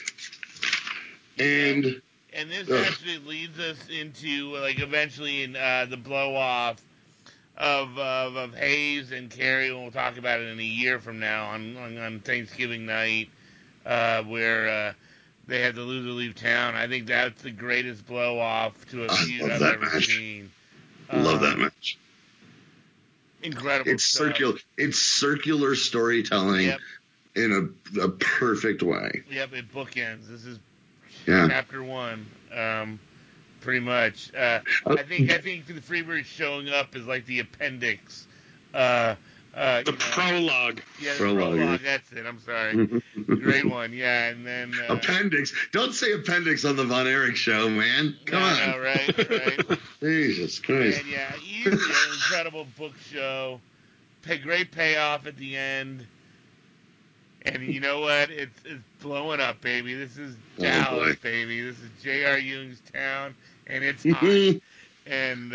And this actually leads us into, like, eventually in the blow-off of Hayes and Kerry, and we'll talk about it in a year from now on Thanksgiving night, where they had to lose or leave town. I think that's the greatest blow-off to a feud I've ever seen. Love that match. Incredible stuff. It's circular storytelling in a perfect way. Yep, it bookends. This is chapter 1. Pretty much. I think the Freebirds showing up is like the appendix. The prologue. Yeah, the prologue. That's it. I'm sorry. Great one. Yeah, and then appendix. Don't say appendix on the Von Erich show, man. Come on. No, right. Jesus Christ. And easily an incredible book show. Great payoff at the end. And you know what? It's blowing up, baby. This is Dallas, baby. This is J.R. Ewing's town, and it's hot. And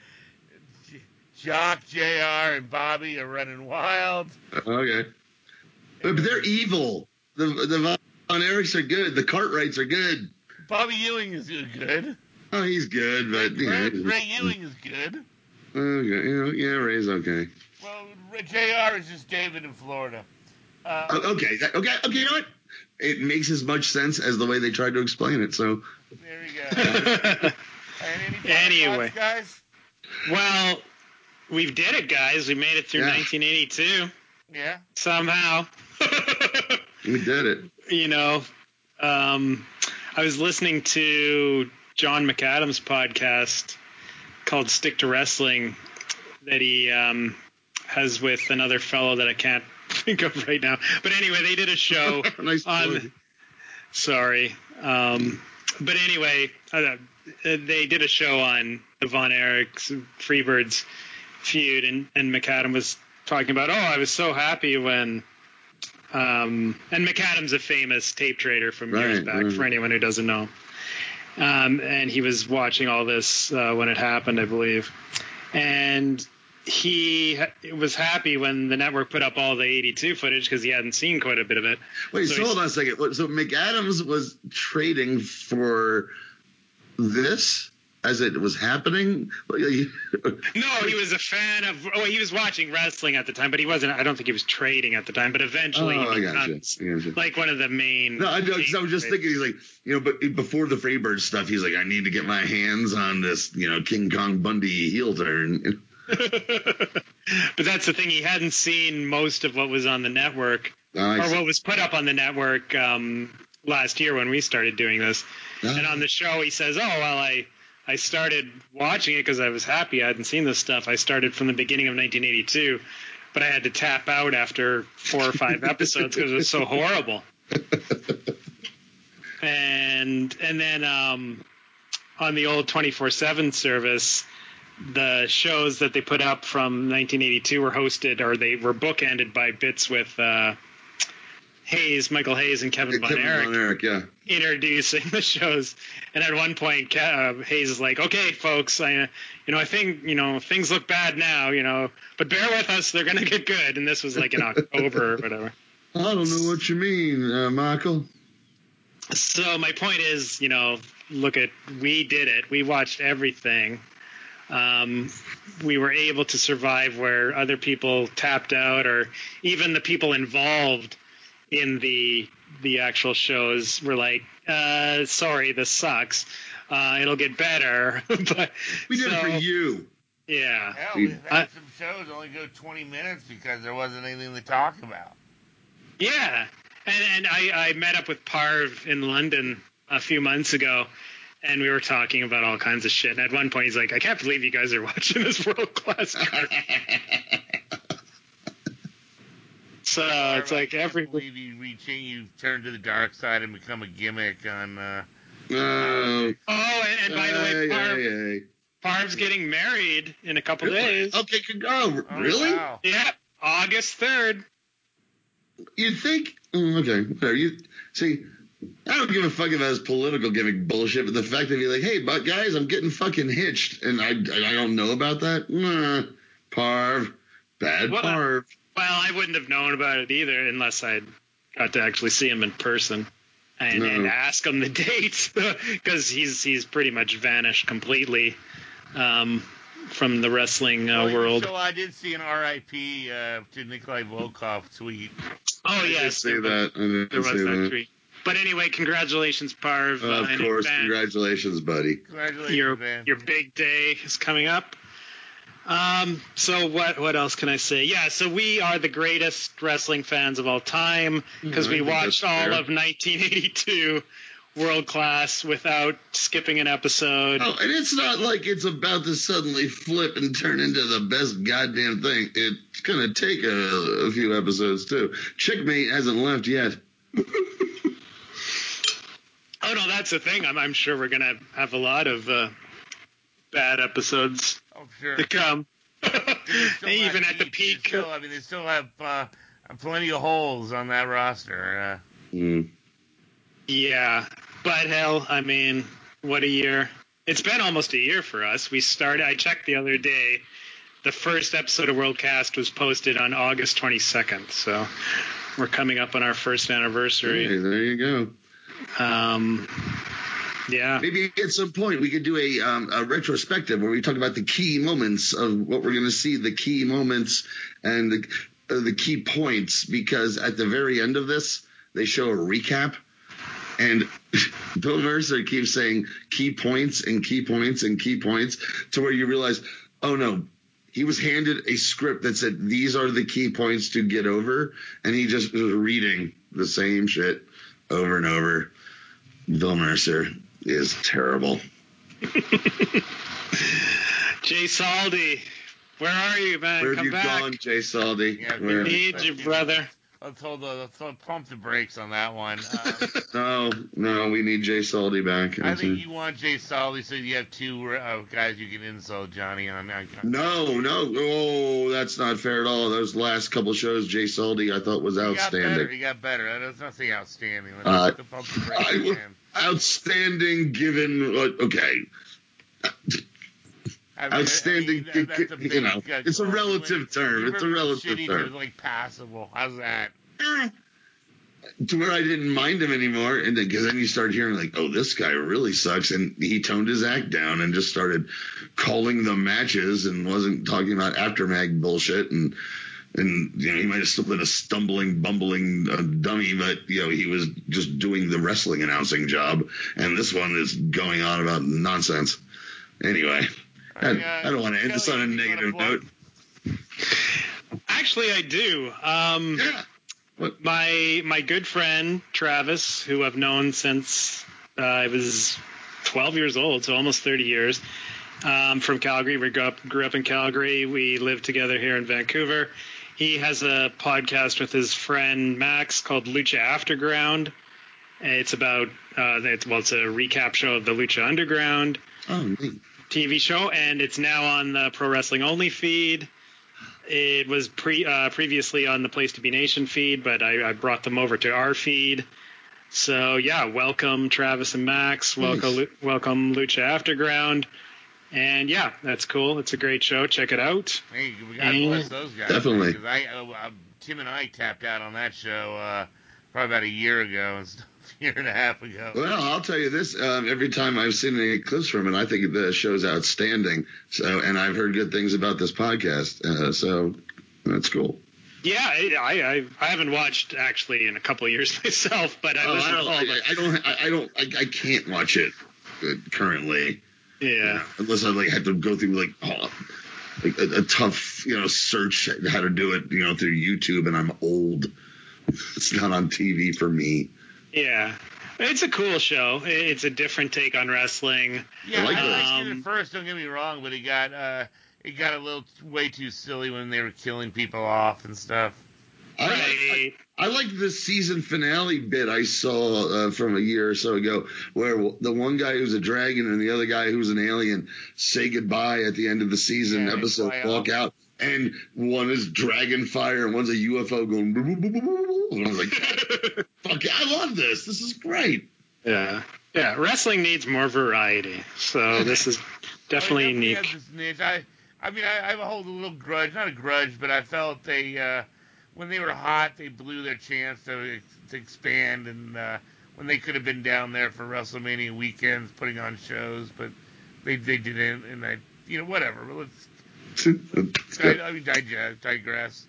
Jock, J.R., and Bobby are running wild. Okay. But they're evil. The Von Erichs are good. The Cartwrights are good. Bobby Ewing is good. Oh, he's good, but... Ray Ewing is good. Okay. Ray's okay. Well, J.R. is just David in Florida. Okay. You know what? It makes as much sense as the way they tried to explain it. So There we go. Anyway, thoughts, guys? Well, we did it, guys. We made it through 1982. Yeah. Somehow. We did it. You know, I was listening to John McAdams' podcast called Stick to Wrestling that he has with another fellow that I can't think of right now. But anyway, they did a show nice on. Sorry. But anyway, they did a show on the Von Erich's Freebirds feud, and McAdam was talking about, I was so happy when. And McAdam's a famous tape trader from years back, for anyone who doesn't know. And he was watching all this when it happened, I believe. And he was happy when the network put up all the 82 footage because he hadn't seen quite a bit of it. Wait, so hold on a second. So McAdams was trading for this as it was happening? No, he was a fan of. He was watching wrestling at the time, but he wasn't. I don't think he was trading at the time. But eventually, he becomes like one of the main. No, I was just thinking. He's like, but before the Freebird stuff, he's like, I need to get my hands on this, King Kong Bundy heel turn. But that's the thing. He hadn't seen most of what was on the network, or what was put up on the network last year when we started doing this. And on the show, he says, I started watching it because I was happy I hadn't seen this stuff. I started from the beginning of 1982, but I had to tap out after 4 or 5 episodes because it was so horrible. And then on the old 24/7 service, the shows that they put up from 1982 were hosted, or they were bookended by bits with Michael Hayes and Kevin Von Erich, introducing the shows. And at one point, Hayes is like, "Okay, folks, I think things look bad now, but bear with us; they're going to get good." And this was like in October or whatever. I don't know what you mean, Michael. So my point is, we did it. We watched everything. We were able to survive where other people tapped out, or even the people involved in the actual shows were like, sorry, this sucks. It'll get better. But we did it for you. Yeah. Hell, we've had some shows only go 20 minutes because there wasn't anything to talk about. Yeah. And I met up with Parv in London a few months ago, and we were talking about all kinds of shit. And at one point, he's like, I can't believe you guys are watching this world-class card. So it's like every. I believe you turned to the dark side and become a gimmick on. And by the way, Parv's getting married in a couple days. Okay, really? Wow. Yeah, August 3rd. You think? Okay, fair. See, I don't give a fuck about his political gimmick bullshit, but the fact that you're like, hey, but guys, I'm getting fucking hitched, and I don't know about that. Parv, Parv. Well, I wouldn't have known about it either unless I got to actually see him in person and ask him the dates, because he's pretty much vanished completely from the wrestling world. So I did see an RIP to Nikolai Volkov tweet. Oh, yes. I did see that. There was that tweet. But anyway, congratulations, Parv. Of course, congratulations, buddy. Congratulations, man. Your big day is coming up. So what else can I say? Yeah, so we are the greatest wrestling fans of all time because we watched all of 1982 World Class without skipping an episode. Oh, and it's not like it's about to suddenly flip and turn into the best goddamn thing. It's going to take a few episodes, too. Checkmate hasn't left yet. Oh, no, that's the thing. I'm sure we're going to have a lot of bad episodes to come. Even at the peak. They still have plenty of holes on that roster. Yeah, but hell, what a year. It's been almost a year for us. I checked the other day, the first episode of Worldcast was posted on August 22nd, so we're coming up on our first anniversary. Hey, there you go. Yeah. Maybe at some point we could do a retrospective where we talk about the key moments of what we're going to see, the key moments and the key points, because at the very end of this, they show a recap. And Bill Mercer keeps saying key points and key points and key points to where you realize, oh no, he was handed a script that said these are the key points to get over, and he just was reading the same shit over and over. Bill Mercer is terrible. Jay Saldy, where are you, man? Where have Come you back. gone, Jay Saldy? Yeah, Where? We need you, brother. Let's pump the brakes on that one. No, we need Jay Saldy back. I think you want Jay Saldy so you have two guys you can insult Johnny on. No. Oh, that's not fair at all. Those last couple shows, Jay Saldy, I thought was outstanding. He got better. Let's not say outstanding. Uh, Let's pump the brakes again. Outstanding given, okay. Outstanding, it's a relative term. It's a relative term. To like passable. How's that? To where I didn't mind him anymore, and because then you start hearing like, oh, this guy really sucks, and he toned his act down and just started calling them matches and wasn't talking about aftermag bullshit, and he might have still been a stumbling, bumbling dummy, but he was just doing the wrestling announcing job, and this one is going on about nonsense. Anyway. I don't want to end this on a negative note. Actually, I do. My good friend Travis, who I've known since I was 12 years old, so almost 30 years, from Calgary. We grew up in Calgary. We lived together here in Vancouver. He has a podcast with his friend Max called Lucha Afterground. It's about it's a recap show of the Lucha Underground. Oh, neat. TV show, and it's now on the Pro Wrestling Only feed. It was previously on the Place to Be Nation feed, but I brought them over to our feed. So yeah, welcome Travis and Max. Nice. Welcome Lucha Afterground. And yeah, that's cool. It's a great show. Check it out. Hey, we got to bless those guys. Definitely. Tim and I tapped out on that show probably about a year ago and stuff. Year and a half ago. Well, I'll tell you this: every time I've seen any clips from it, I think the show's outstanding. So, and I've heard good things about this podcast. So that's cool. Yeah, I haven't watched actually in a couple of years myself, but I can't watch it currently. Yeah, unless I have to go through a tough search how to do it through YouTube, and I'm old. It's not on TV for me. Yeah, it's a cool show. It's a different take on wrestling. Yeah, I liked it at first. Don't get me wrong, but it got a little way too silly when they were killing people off and stuff. I liked the season finale bit I saw from a year or so ago, where the one guy who's a dragon and the other guy who's an alien say goodbye at the end of the season episode, walk out. And one is dragon fire and one's a UFO going boo, boo, boo, boo, boo. And I was like, fuck yeah, I love this. This is great. Yeah. Yeah, wrestling needs more variety. So this is definitely unique. I hold a little grudge, not a grudge, but I felt they, when they were hot, they blew their chance to expand, and when they could have been down there for WrestleMania weekends putting on shows, but they didn't, and whatever. Let's digress.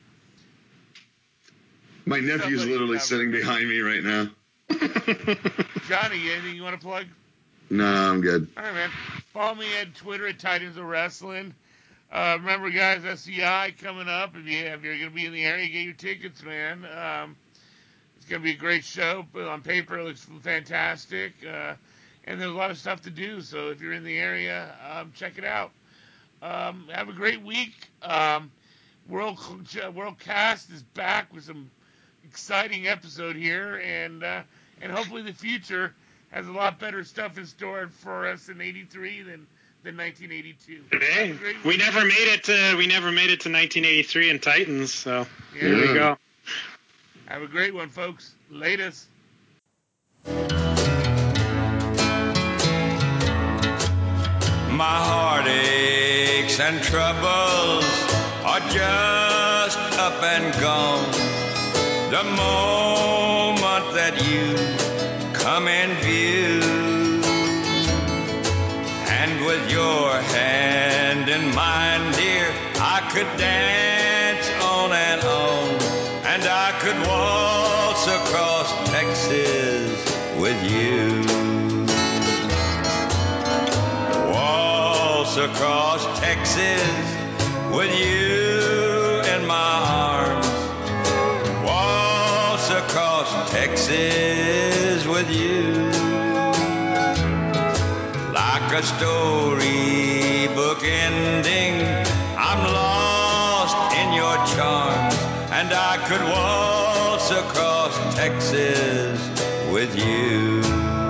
My nephew's literally sitting behind me right now. Johnny, anything you want to plug? No, I'm good. All right, man. Follow me at Twitter at Titans of Wrestling. Remember, guys, SCI coming up. If you're going to be in the area, get your tickets, man. It's going to be a great show. But on paper, it looks fantastic. And there's a lot of stuff to do. So if you're in the area, check it out. Have a great week. Worldcast is back with some exciting episode here, and hopefully the future has a lot better stuff in store for us in '83 than 1982. Hey, we never made it to 1983 in Titans, so here we go. Have a great one, folks. Latest. My heartaches and troubles are just up and gone. The moment that you come in view, and with your hand in mine, dear, I could dance on, and I could waltz across Texas with with you. Waltz across Texas with you in my arms. Waltz across Texas with you. Like a storybook ending, I'm lost in your charms, and I could waltz across Texas with you.